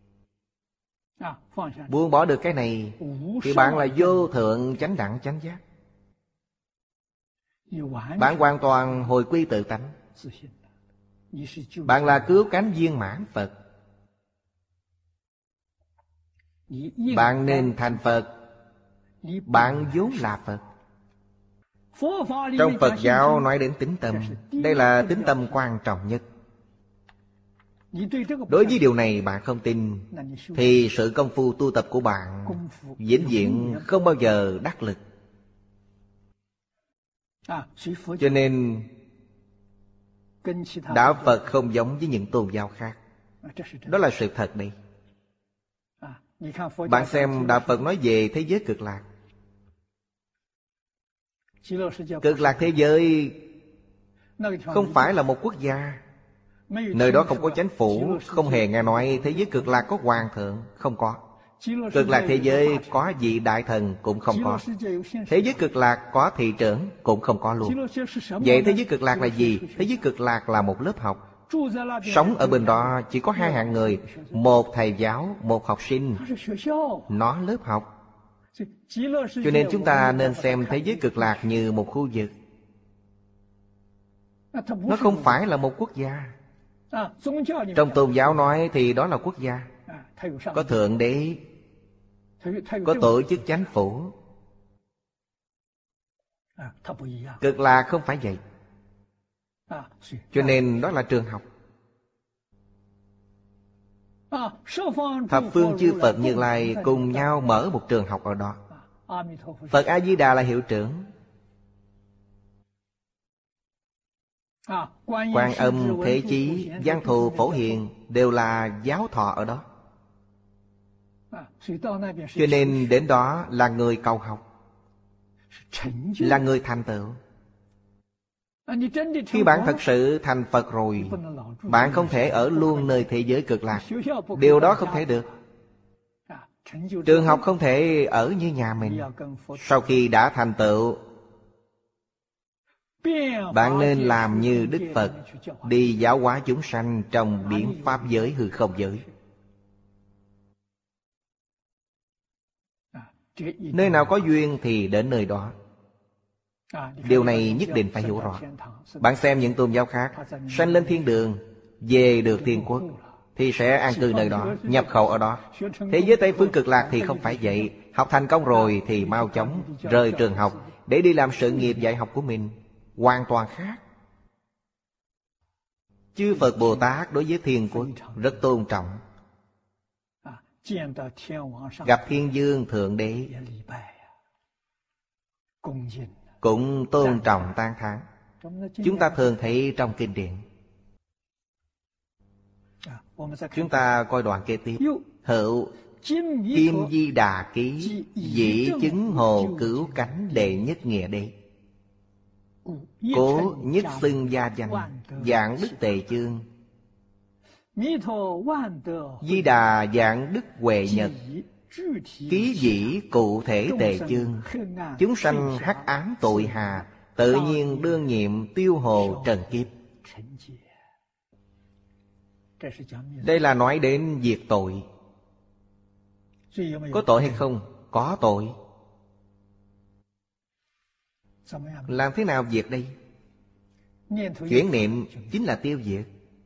Buông bỏ được cái này thì bạn là vô thượng chánh đẳng chánh giác. Bạn hoàn toàn hồi quy tự tánh. Bạn là cứu cánh viên mãn Phật. Bạn nên thành Phật. Bạn vốn là Phật. Trong Phật giáo nói đến tín tâm. Đây là tín tâm quan trọng nhất. Đối với điều này bạn không tin thì sự công phu tu tập của bạn vĩnh viễn không bao giờ đắc lực. Cho nên đạo Phật không giống với những tôn giáo khác. Đó là sự thật đây. Bạn xem đạo Phật nói về thế giới cực lạc. Cực lạc thế giới không phải là một quốc gia. Nơi đó không có chánh phủ. Không hề nghe nói thế giới cực lạc có hoàng thượng. Không có. Cực lạc thế giới có vị đại thần cũng không có. Thế giới cực lạc có thị trưởng cũng không có luôn. Vậy thế giới cực lạc là gì? Thế giới cực lạc là một lớp học. Sống ở bên đó chỉ có hai hạng người. Một thầy giáo, một học sinh. Nó lớp học. Cho nên chúng ta nên xem thế giới cực lạc như một khu vực. Nó không phải là một quốc gia. Trong tôn giáo nói thì đó là quốc gia. Có thượng đế, có tổ chức chánh phủ. Cực lạc không phải vậy. Cho nên đó là trường học. Thập phương chư Phật Như Lai cùng nhau mở một trường học ở đó. Phật A-di-đà là hiệu trưởng. Quan Âm, Thế Chí, Giang Thù, Phổ Hiền đều là giáo thọ ở đó. Cho nên đến đó là người cầu học, là người thành tựu. Khi bạn thật sự thành Phật rồi, bạn không thể ở luôn nơi thế giới cực lạc. Điều đó không thể được. Trường học không thể ở như nhà mình. Sau khi đã thành tựu, bạn nên làm như Đức Phật, đi giáo hóa chúng sanh trong biển pháp giới hư không giới. Nơi nào có duyên thì đến nơi đó. Điều này nhất định phải hiểu rõ. Bạn xem những tôn giáo khác, sanh lên thiên đường, về được thiên quốc thì sẽ an cư nơi đó, nhập khẩu ở đó. Thế giới Tây phương cực lạc thì không phải vậy. Học thành công rồi thì mau chóng rời trường học để đi làm sự nghiệp dạy học của mình. Hoàn toàn khác. Chư Phật Bồ Tát đối với thiên quốc rất tôn trọng. Gặp thiên vương thượng đế cũng tôn trọng tán thán. Chúng ta thường thấy trong kinh điển. Chúng ta coi đoạn kế tiếp. Hữu Kim Di Đà Ký, dĩ chứng hồ cứu cánh đệ nhất nghĩa đế. Cố nhất xưng gia danh, dạng đức tề chương. Di Đà dạng đức huệ nhật, ký dĩ cụ thể tề chương. Chúng sanh hắc ám tội hà, tự nhiên đương nhiệm tiêu hồ trần kiếp. Đây là nói đến diệt tội. Có tội hay không? Có tội. Làm thế nào diệt đây? Chuyển niệm chính là tiêu diệt.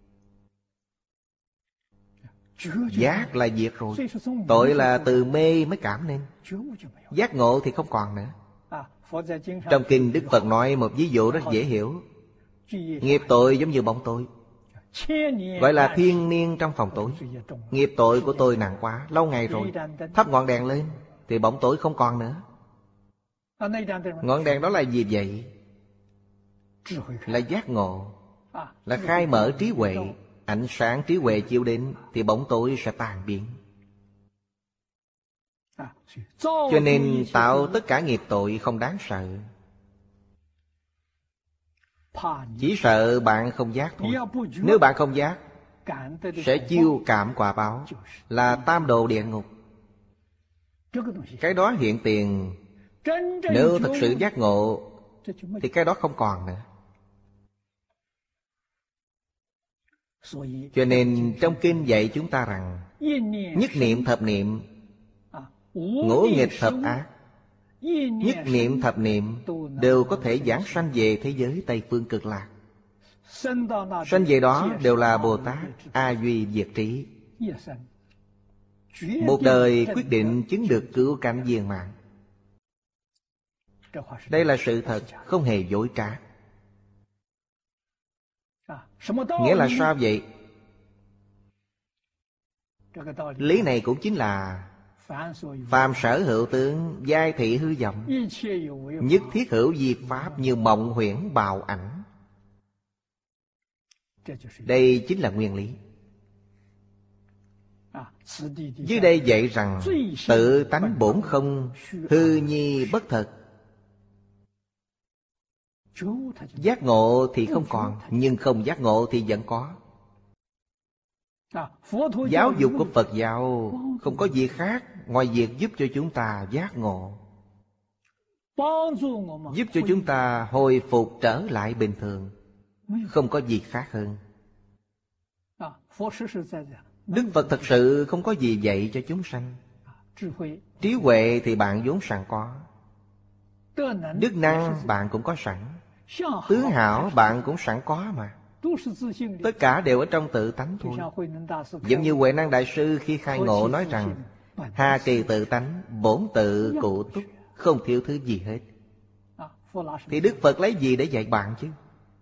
Giác là diệt rồi. Tội là từ mê mới cảm nên. Giác ngộ thì không còn nữa. Trong kinh Đức Phật nói một ví dụ rất dễ hiểu. Nghiệp tội giống như bóng tối, gọi là thiên niên trong phòng tối. Nghiệp tội của tôi nặng quá, lâu ngày rồi. Thắp ngọn đèn lên thì bóng tối không còn nữa. Ngọn đèn đó là gì vậy? Là giác ngộ, là khai mở trí huệ. Ánh sáng trí huệ chiếu đến thì bóng tối sẽ tan biến. Cho nên tạo tất cả nghiệp tội không đáng sợ. Chỉ sợ bạn không giác thôi. Nếu bạn không giác, sẽ chiêu cảm quả báo, là tam đồ địa ngục. Cái đó hiện tiền. Nếu thật sự giác ngộ thì cái đó không còn nữa. Cho nên trong kinh dạy chúng ta rằng nhất niệm thập niệm, ngũ nghịch thập ác, nhất niệm thập niệm đều có thể giảng sanh về thế giới Tây Phương Cực Lạc. Sanh về đó đều là Bồ Tát A Duy Diệt Trí. Một đời quyết định chứng được cứu cánh viên mãn. Đây là sự thật, không hề dối trá. Nghĩa là sao vậy? Lý này cũng chính là phàm sở hữu tướng, giai thị hư vọng, nhất thiết hữu diệt pháp, như mộng huyễn bào ảnh. Đây chính là nguyên lý. Dưới đây dạy rằng tự tánh bổn không, hư nhi bất thật. Giác ngộ thì không còn, nhưng không giác ngộ thì vẫn có. Giáo dục của Phật giáo không có gì khác ngoài việc giúp cho chúng ta giác ngộ, giúp cho chúng ta hồi phục trở lại bình thường. Không có gì khác hơn. Đức Phật thật sự không có gì dạy cho chúng sanh. Trí huệ thì bạn vốn sẵn có, đức năng bạn cũng có sẵn, tướng hảo bạn cũng sẵn có mà. Tất cả đều ở trong tự tánh thôi. Giống như Huệ Năng Đại Sư khi khai ngộ nói rằng hà kỳ tự tánh, bổn tự cụ túc, không thiếu thứ gì hết. Thì Đức Phật lấy gì để dạy bạn chứ?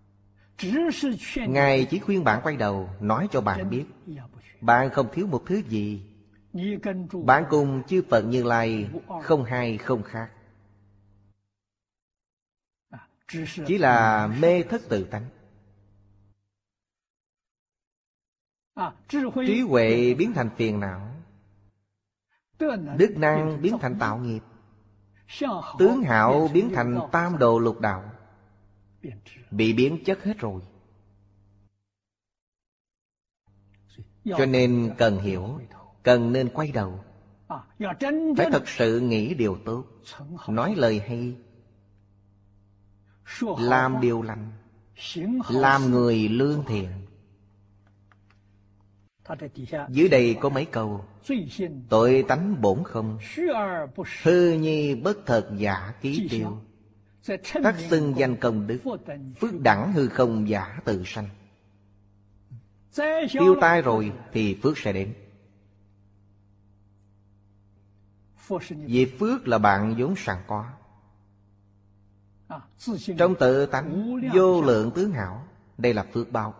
Ngài chỉ khuyên bạn quay đầu, nói cho bạn biết bạn không thiếu một thứ gì. Bạn cùng chư Phật Như Lai không hai không khác. Chỉ là mê thất tự tánh. Trí huệ biến thành phiền não, đức năng biến thành tạo nghiệp, tướng hảo biến thành tam đồ lục đạo. Bị biến chất hết rồi. Cho nên cần hiểu, cần nên quay đầu. Phải thật sự nghĩ điều tốt, nói lời hay, làm điều lành, làm người lương thiện. Dưới đây có mấy câu: tội tánh bổn không, hư nhi bất thật giả ký tiêu, thắt xưng danh công đức, phước đẳng hư không giả tự sanh. Tiêu tai rồi thì phước sẽ đến. Vì phước là bạn vốn sẵn có. Trong tự tánh vô lượng tướng hảo, đây là phước báo.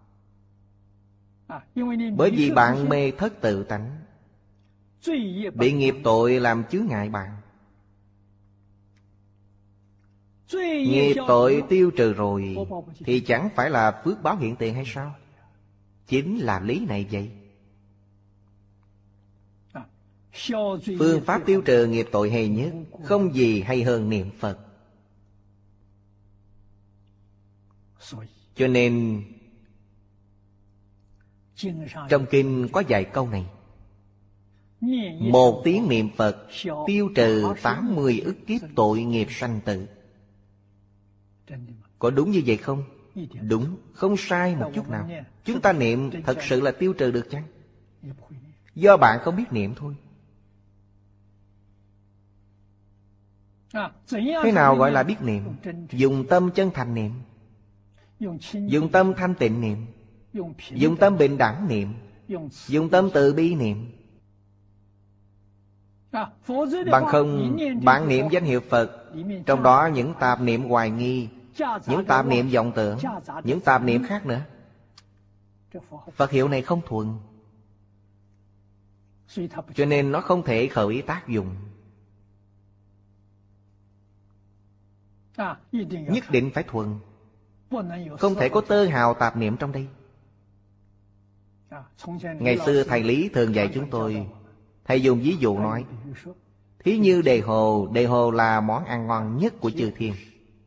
Bởi vì bạn mê thất tự tánh, bị nghiệp tội làm chướng ngại bạn. Nghiệp tội tiêu trừ rồi thì chẳng phải là phước báo hiện tiền hay sao? Chính là lý này vậy. Phương pháp tiêu trừ nghiệp tội hay nhất, không gì hay hơn niệm Phật. Cho nên trong kinh có dạy câu này: một tiếng niệm Phật tiêu trừ tám mươi ức kiếp tội nghiệp sanh tử. Có đúng như vậy không? Đúng, không sai một chút nào. Chúng ta niệm thật sự là tiêu trừ được chăng? Do bạn không biết niệm thôi. Thế nào gọi là biết niệm? Dùng tâm chân thành niệm, dùng tâm thanh tịnh niệm, dùng tâm bình đẳng niệm, dùng tâm từ bi niệm. Bằng không, bạn niệm danh hiệu Phật, trong đó những tạp niệm hoài nghi, những tạp niệm vọng tưởng, những tạp niệm khác nữa, Phật hiệu này không thuần. Cho nên nó không thể khởi tác dụng. Nhất định phải thuần, không thể có tơ hào tạp niệm trong đây. Ngày xưa thầy Lý thường dạy chúng tôi, thầy dùng ví dụ nói, thí như đề hồ, đề hồ là món ăn ngon nhất của chư thiên.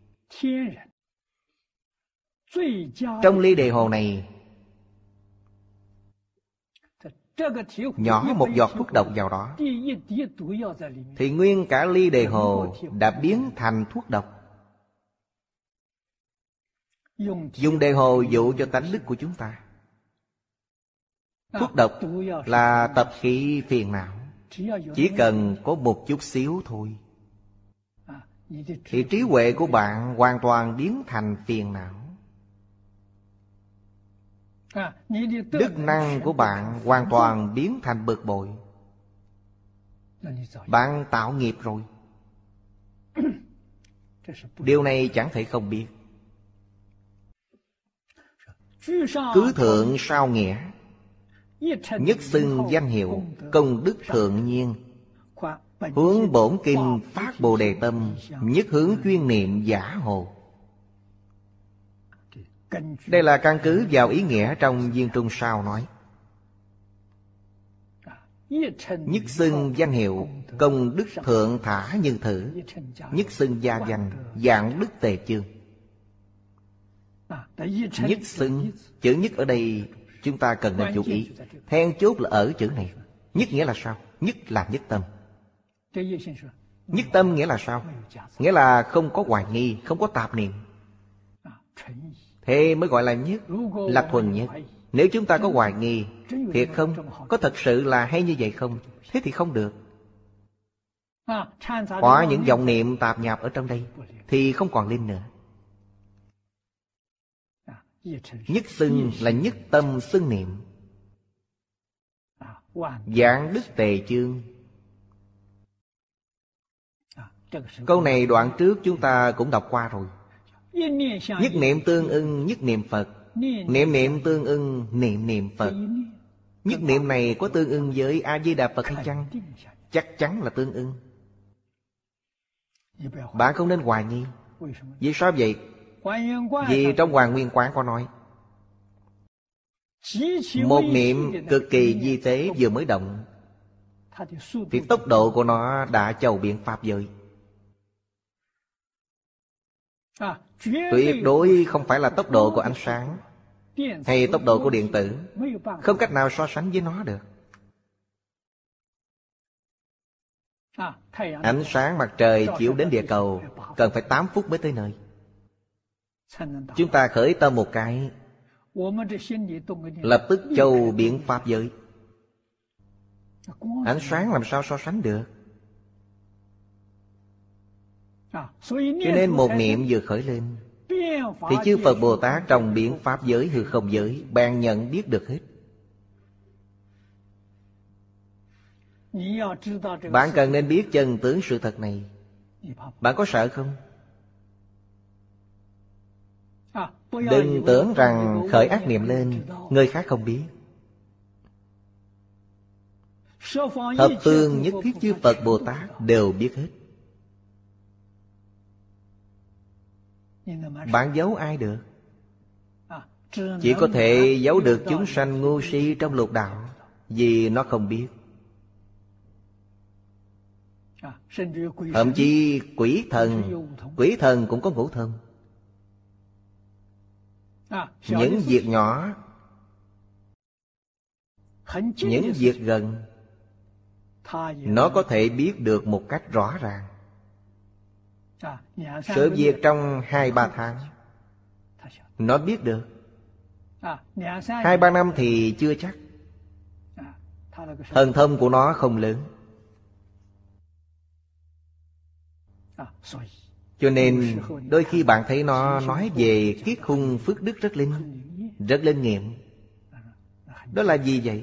Trong ly đề hồ này, nhỏ một giọt thuốc độc vào đó, thì nguyên cả ly đề hồ đã biến thành thuốc độc. Dùng đề hồ dụ cho tánh đức của chúng ta. Thuốc độc là tập khí phiền não. Chỉ cần có một chút xíu thôi, thì trí huệ của bạn hoàn toàn biến thành phiền não. Đức năng của bạn hoàn toàn biến thành bực bội. Bạn tạo nghiệp rồi. Điều này chẳng thể không biết. Cứ thượng sao nghĩa, nhất xưng danh hiệu, công đức thượng nhiên. Hướng bổn kinh phát bồ đề tâm, nhất hướng chuyên niệm giả hồ. Đây là căn cứ vào ý nghĩa trong viên trung sao nói. Nhất xưng danh hiệu, công đức thượng thả như thử. Nhất xưng gia danh, dạng đức tề chương. Nhất xưng, chữ nhất ở đây chúng ta cần nên chú ý. Then chốt là ở chữ này. Nhất nghĩa là sao? Nhất là nhất tâm. Nhất tâm nghĩa là sao? Nghĩa là không có hoài nghi, không có tạp niệm. Thế mới gọi là nhất, là thuần nhất. Nếu chúng ta có hoài nghi, thiệt không? Có thật sự là hay như vậy không? Thế thì không được. Có những vọng niệm tạp nhạp ở trong đây, thì không còn linh nữa. Nhất xưng là nhất tâm xưng niệm. Giảng đức tề chương. Câu này đoạn trước chúng ta cũng đọc qua rồi. Nhất niệm tương ưng nhất niệm Phật, niệm niệm tương ưng niệm niệm Phật. Nhất niệm này có tương ưng với A-di-đà Phật hay chăng? Chắc chắn là tương ưng. Bạn không nên hoài nghi. Vì sao vậy? Vì trong Hoàn Nguyên Quán có nói, một niệm cực kỳ di tế vừa mới động, thì tốc độ của nó đã chầu biện pháp giới. Tuyệt đối không phải là tốc độ của ánh sáng hay tốc độ của điện tử, không cách nào so sánh với nó được. Ánh sáng mặt trời chiếu đến địa cầu cần phải tám phút mới tới nơi. Chúng ta khởi tâm một cái, lập tức châu biện pháp giới. Ánh sáng làm sao so sánh được? Cho nên một niệm vừa khởi lên, thì chư Phật Bồ Tát trong biến pháp giới hư không giới ban nhận biết được hết. Bạn cần nên biết chân tướng sự thật này. Bạn có sợ không? Đừng tưởng rằng khởi ác niệm lên, người khác không biết. Thập phương nhất thiết chư Phật Bồ Tát đều biết hết. Bạn giấu ai được? Chỉ có thể giấu được chúng sanh ngu si trong lục đạo, vì nó không biết. Thậm chí quỷ thần, quỷ thần cũng có ngũ thông. Những việc nhỏ, những việc gần, nó có thể biết được một cách rõ ràng. Sự việc trong hai ba tháng, nó biết được. Hai ba năm thì chưa chắc. Thần thông của nó không lớn. Cho nên đôi khi bạn thấy nó nói về kiết khung phước đức rất linh, rất linh nghiệm. Đó là gì vậy?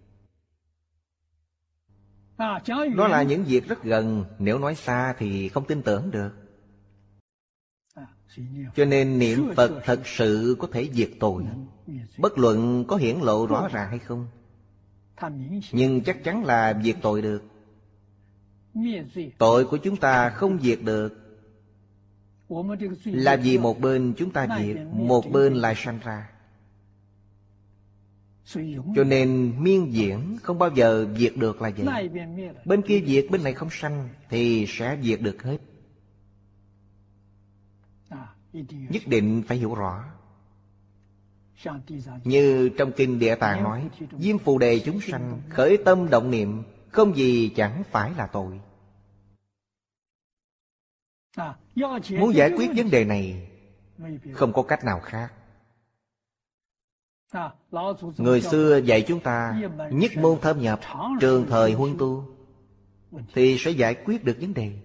Đó là những việc rất gần, nếu nói xa thì không tin tưởng được. Cho nên niệm Phật thật sự có thể diệt tội, bất luận có hiển lộ rõ ràng hay không, nhưng chắc chắn là diệt tội được. Tội của chúng ta không diệt được, Là vì một bên chúng ta diệt, một bên lại sanh ra. Cho nên miên diễn không bao giờ diệt được là vậy. Bên kia diệt, bên này không sanh, thì sẽ diệt được hết. Nhất định phải hiểu rõ. Như trong kinh Địa Tạng nói, Diêm Phù Đề chúng sanh khởi tâm động niệm, không gì chẳng phải là tội. Muốn giải quyết vấn đề này, không có cách nào khác. Người xưa dạy chúng ta nhất môn thâm nhập, trường thời huân tu, thì sẽ giải quyết được vấn đề.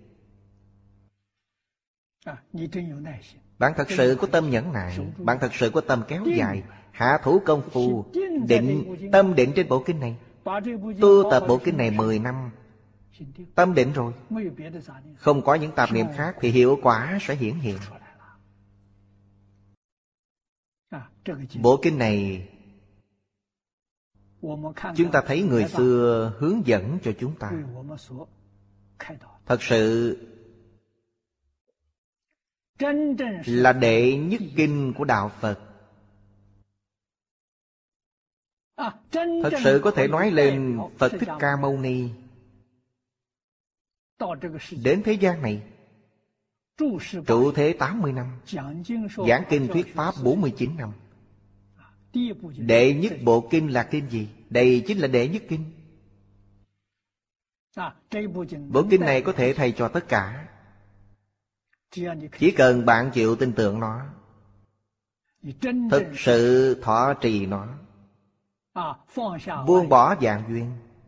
Bạn thật sự có tâm nhẫn nại, bạn thật sự có tâm kéo dài, hạ thủ công phu, định, tâm định trên bộ kinh này. Tu tập bộ kinh này mười năm, tâm định rồi, không có những tạp niệm khác, thì hiệu quả sẽ hiển hiện. Bộ kinh này chúng ta thấy người xưa hướng dẫn cho chúng ta. Thật sự là đệ nhất kinh của Đạo Phật. Thật sự có thể nói lên Phật Thích Ca Mâu Ni đến thế gian này trụ thế tám mươi năm, giảng kinh thuyết pháp bốn mươi chín năm. Đệ nhất bộ kinh là kinh gì? Đây chính là đệ nhất kinh. Bộ kinh này có thể thầy cho tất cả. Chỉ cần bạn chịu tin tưởng nó, thực sự thọ trì nó, buông bỏ vạn duyên,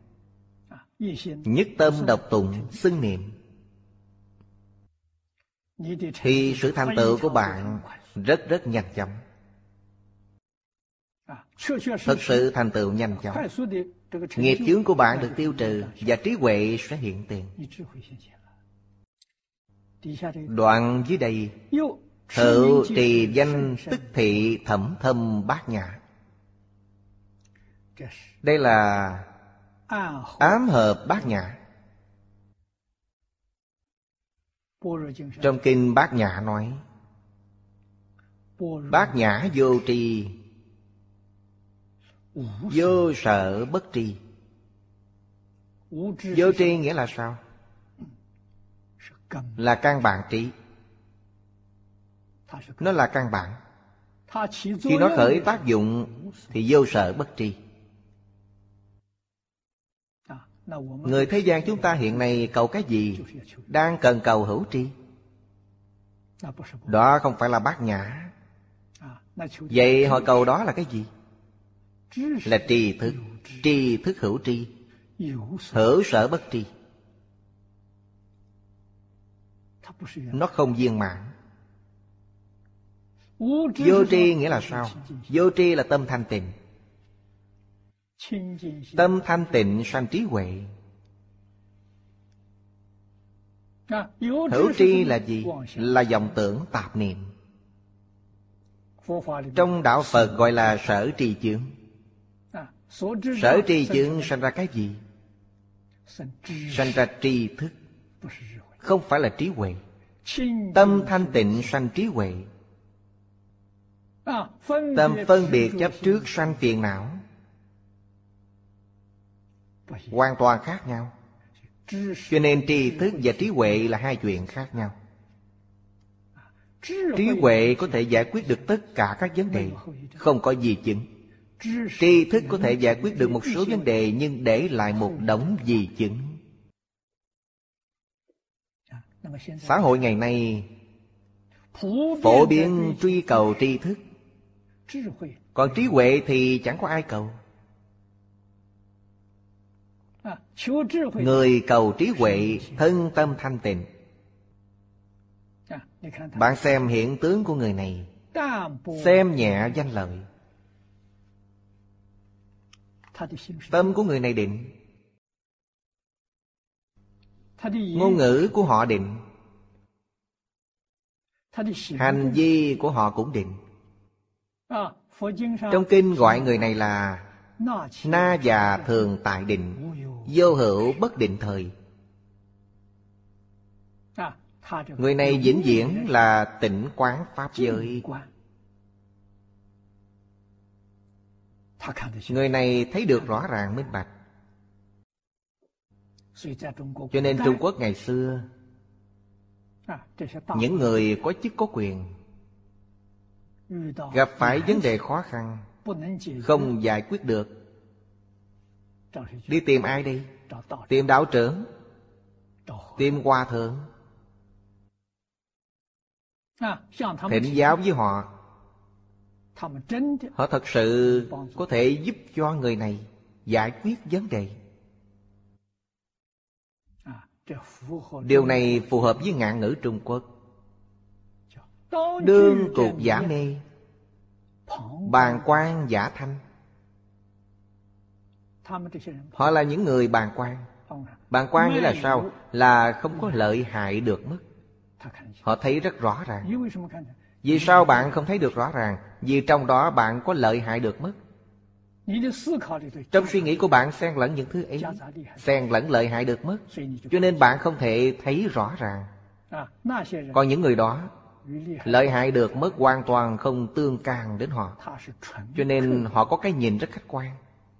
nhất tâm đọc tụng xưng niệm, thì sự thành tựu của bạn rất rất nhanh chóng. Thật sự thành tựu nhanh chóng. Nghiệp chướng của bạn được tiêu trừ, và trí huệ sẽ hiện tiền. Đoạn dưới đây, thự trì danh tức thị thẩm thâm bát nhã. Đây là ám hợp bát nhã. Trong kinh Bát Nhã nói, bát nhã vô tri, vô sợ bất tri. Vô tri nghĩa là sao? Là căn bản trí. Nó là căn bản. Khi nó khởi tác dụng thì vô sợ bất tri. Người thế gian chúng ta hiện nay cầu cái gì? Đang cần cầu hữu tri. Đó không phải là bát nhã. Vậy họ cầu đó là cái gì? Là tri thức. Tri thức hữu tri, hữu sở bất tri. Nó không viên mãn. Vô tri nghĩa là sao? Vô tri là tâm thanh tịnh. Tâm thanh tịnh sanh trí huệ. Hữu tri là gì? Là vọng tưởng tạp niệm. Trong đạo Phật gọi là sở tri chướng. Sở tri chướng sanh ra cái gì? Sanh ra tri thức, không phải là trí huệ. Tâm thanh tịnh sanh trí huệ. Tâm phân biệt chấp trước sanh phiền não, hoàn toàn khác nhau. Cho nên tri thức và trí huệ là hai chuyện khác nhau. Trí huệ có thể giải quyết được tất cả các vấn đề, không có gì chứng. Tri thức có thể giải quyết được một số vấn đề, nhưng để lại một đống gì chứng. Xã hội ngày nay phổ biến truy cầu tri thức, còn trí huệ thì chẳng có ai cầu. Người cầu trí huệ thân tâm thanh tịnh. Bạn xem hiện tướng của người này, xem nhẹ danh lợi. Tâm của người này định, ngôn ngữ của họ định, hành vi của họ cũng định. Trong kinh gọi người này là na già thường tại định, vô hữu bất định thời. Người này vĩnh viễn là tịnh quán pháp giới. Người này thấy được rõ ràng minh bạch. Cho nên Trung Quốc ngày xưa, những người có chức có quyền gặp phải vấn đề khó khăn, không giải quyết được, đi tìm ai đi? Tìm đạo trưởng, tìm hòa thượng, thỉnh giáo với họ. Họ thật sự có thể giúp cho người này giải quyết vấn đề. Điều này phù hợp với ngạn ngữ Trung Quốc. Đương cục giả mê, bàng quan giả thanh. Họ là những người bàng quan. Bàng quan nghĩa là sao? Là không có lợi hại được mất. Họ thấy rất rõ ràng. Vì sao bạn không thấy được rõ ràng? Vì trong đó bạn có lợi hại được mất. Trong suy nghĩ của bạn xen lẫn những thứ ấy, xen lẫn lợi hại được mất, cho nên bạn không thể thấy rõ ràng. Còn những người đó, lợi hại được mất hoàn toàn không tương can đến họ, cho nên họ có cái nhìn rất khách quan.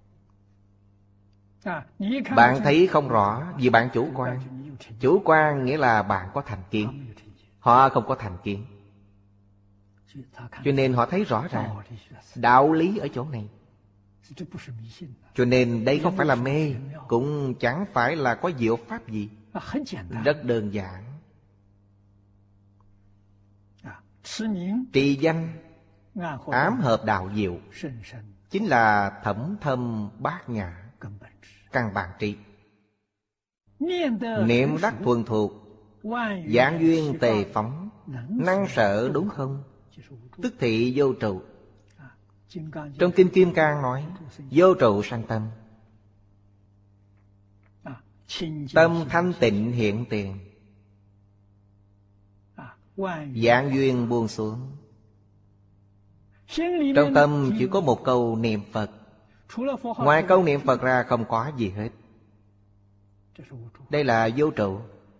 Bạn thấy không rõ vì bạn chủ quan. Chủ quan nghĩa là bạn có thành kiến. Họ không có thành kiến, cho nên họ thấy rõ ràng đạo lý ở chỗ này. Cho nên đây không phải là mê, cũng chẳng phải là có diệu pháp gì. Rất đơn giản. Trì danh ám hợp đạo diệu chính là thẩm thâm bát nhã căn bản trị. Niệm đắc thuần thuộc, giảng duyên tề phóng, năng sở đúng không, tức thị vô trụ. Trong Kinh Kim Cang nói vô trụ sanh tâm, tâm thanh tịnh hiện tiền, giảng duyên buông xuống. Trong tâm chỉ có một câu niệm Phật, ngoài câu niệm Phật ra không có gì hết. Đây là vô trụ.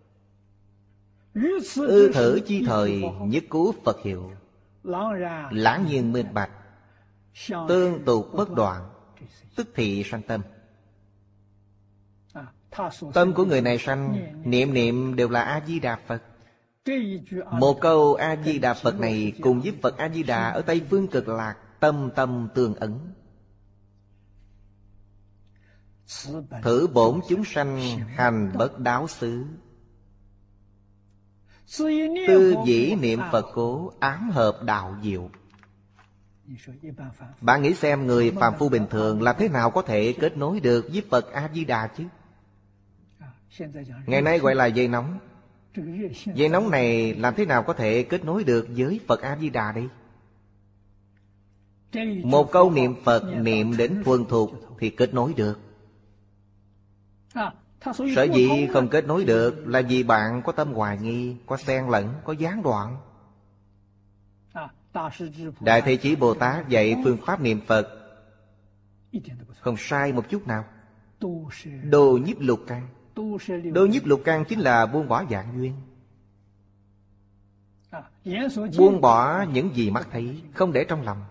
Ư thử chi thời nhất cứu Phật hiệu, lãng nhiên minh bạch, tương tục bất đoạn, tức thị sanh tâm. Tâm của người này sanh, niệm niệm đều là A-di-đà Phật. Một câu A-di-đà Phật này cùng với Phật A-di-đà ở Tây Phương Cực Lạc tâm tâm tương ấn. Thử bổn chúng sanh hành bất đáo xứ, tư dĩ niệm Phật cố ám hợp đạo diệu. Bạn nghĩ xem người phàm phu bình thường làm thế nào có thể kết nối được với Phật A-di-đà chứ? Ngày nay gọi là dây nóng. Dây nóng này làm thế nào có thể kết nối được với Phật A-di-đà đây? Một câu niệm Phật niệm đến thuần thục thì kết nối được. Sở dĩ không kết nối được là vì bạn có tâm hoài nghi, có xen lẫn, có gián đoạn. Đại Thế Chí Bồ Tát dạy phương pháp niệm Phật không sai một chút nào. Đồ nhiếp lục căn. Đồ nhiếp lục căn chính là buông bỏ vạn duyên, buông bỏ những gì mắt thấy, không để trong lòng.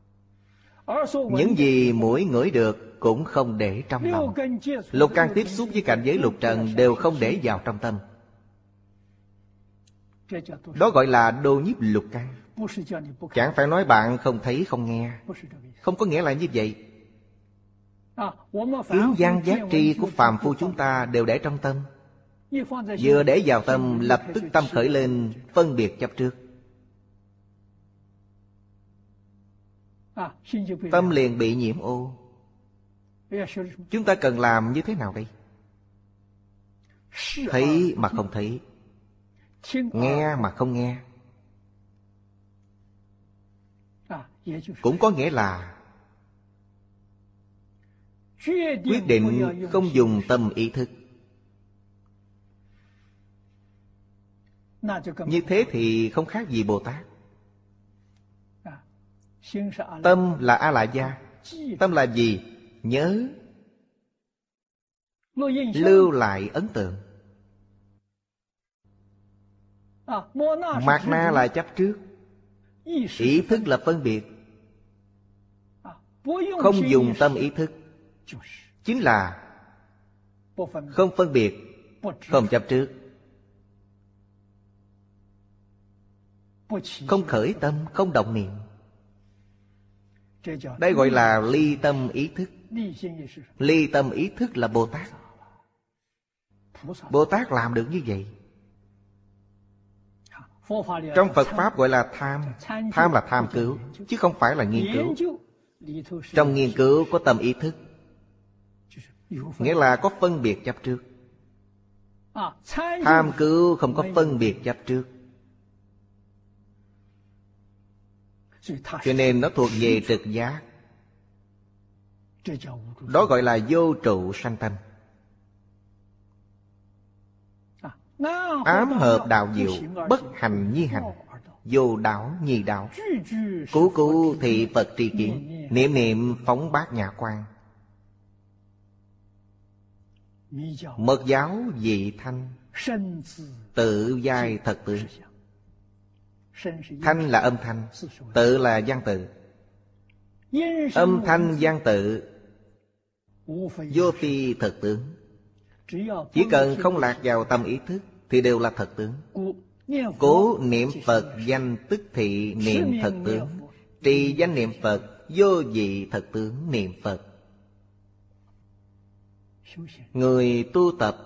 Những gì mũi ngửi được cũng không để trong lòng. Lục căn tiếp xúc với cảnh giới lục trần đều không để vào trong tâm. Đó gọi là đô nhiếp lục căn. Chẳng phải nói bạn không thấy không nghe, không có nghĩa là như vậy. Kiến văn giác tri của phàm phu chúng ta đều để trong tâm. Vừa để vào tâm, lập tức tâm khởi lên phân biệt chấp trước, tâm liền bị nhiễm ô. Chúng ta cần làm như thế nào đây? Thấy mà không thấy, nghe mà không nghe. Cũng có nghĩa là quyết định không dùng tâm ý thức. Như thế thì không khác gì Bồ Tát. Tâm là A Lại Gia. Tâm là gì? Nhớ, lưu lại ấn tượng. Mạt na là chấp trước, ý thức là phân biệt. Không dùng tâm ý thức chính là không phân biệt, không chấp trước, không khởi tâm, không động niệm. Đây gọi là ly tâm ý thức. Ly tâm ý thức là Bồ Tát. Bồ Tát làm được như vậy. Trong Phật Pháp gọi là tham. Tham là tham cứu, chứ không phải là nghiên cứu. Trong nghiên cứu có tâm ý thức, nghĩa là có phân biệt chấp trước. Tham cứu không có phân biệt chấp trước, cho nên nó thuộc về trực giác. Đó gọi là vô trụ sanh tâm. Ám hợp đạo diệu, bất hành nhi hành, vô đảo nhi đạo. Cú cú thị Phật tri kiến, niệm niệm phóng bát nhã quang. Mật giáo dị thanh, tự giai thật tướng. Thanh là âm thanh, tự là văn tự. Âm thanh văn tự vô phi thật tướng. Chỉ cần không lạc vào tâm ý thức thì đều là thật tướng. Cố niệm Phật danh tức thị niệm thật tướng. Trì danh niệm Phật vô dị thật tướng niệm Phật. Người tu tập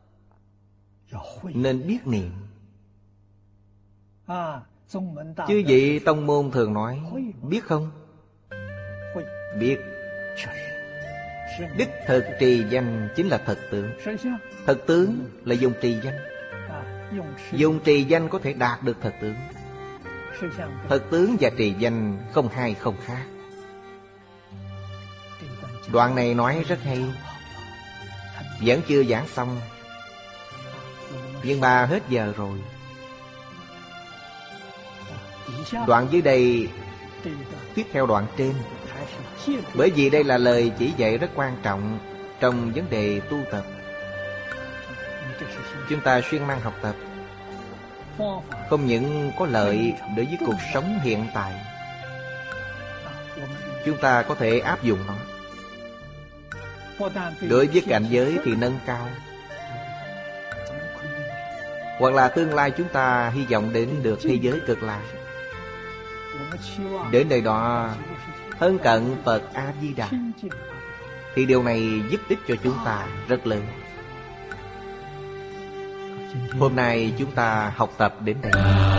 nên biết niệm. Chứ vậy tông môn thường nói biết không? Biết. Đích thực trì danh chính là thật tướng. Thật tướng là dùng trì danh. Dùng trì danh có thể đạt được thật tướng. Thật tướng và trì danh không hai không khác. Đoạn này nói rất hay, vẫn chưa giảng xong, nhưng mà hết giờ rồi. Đoạn dưới đây tiếp theo đoạn trên, bởi vì đây là lời chỉ dạy rất quan trọng trong vấn đề tu tập. Chúng ta siêng năng học tập, không những có lợi đối với cuộc sống hiện tại, chúng ta có thể áp dụng nó. Đối với cảnh giới thì nâng cao, hoặc là tương lai chúng ta hy vọng đến được thế giới cực lạc. Đến nơi đó thân cận Phật A-di-đà, thì điều này giúp ích cho chúng ta rất lớn. Hôm nay chúng ta học tập đến đây.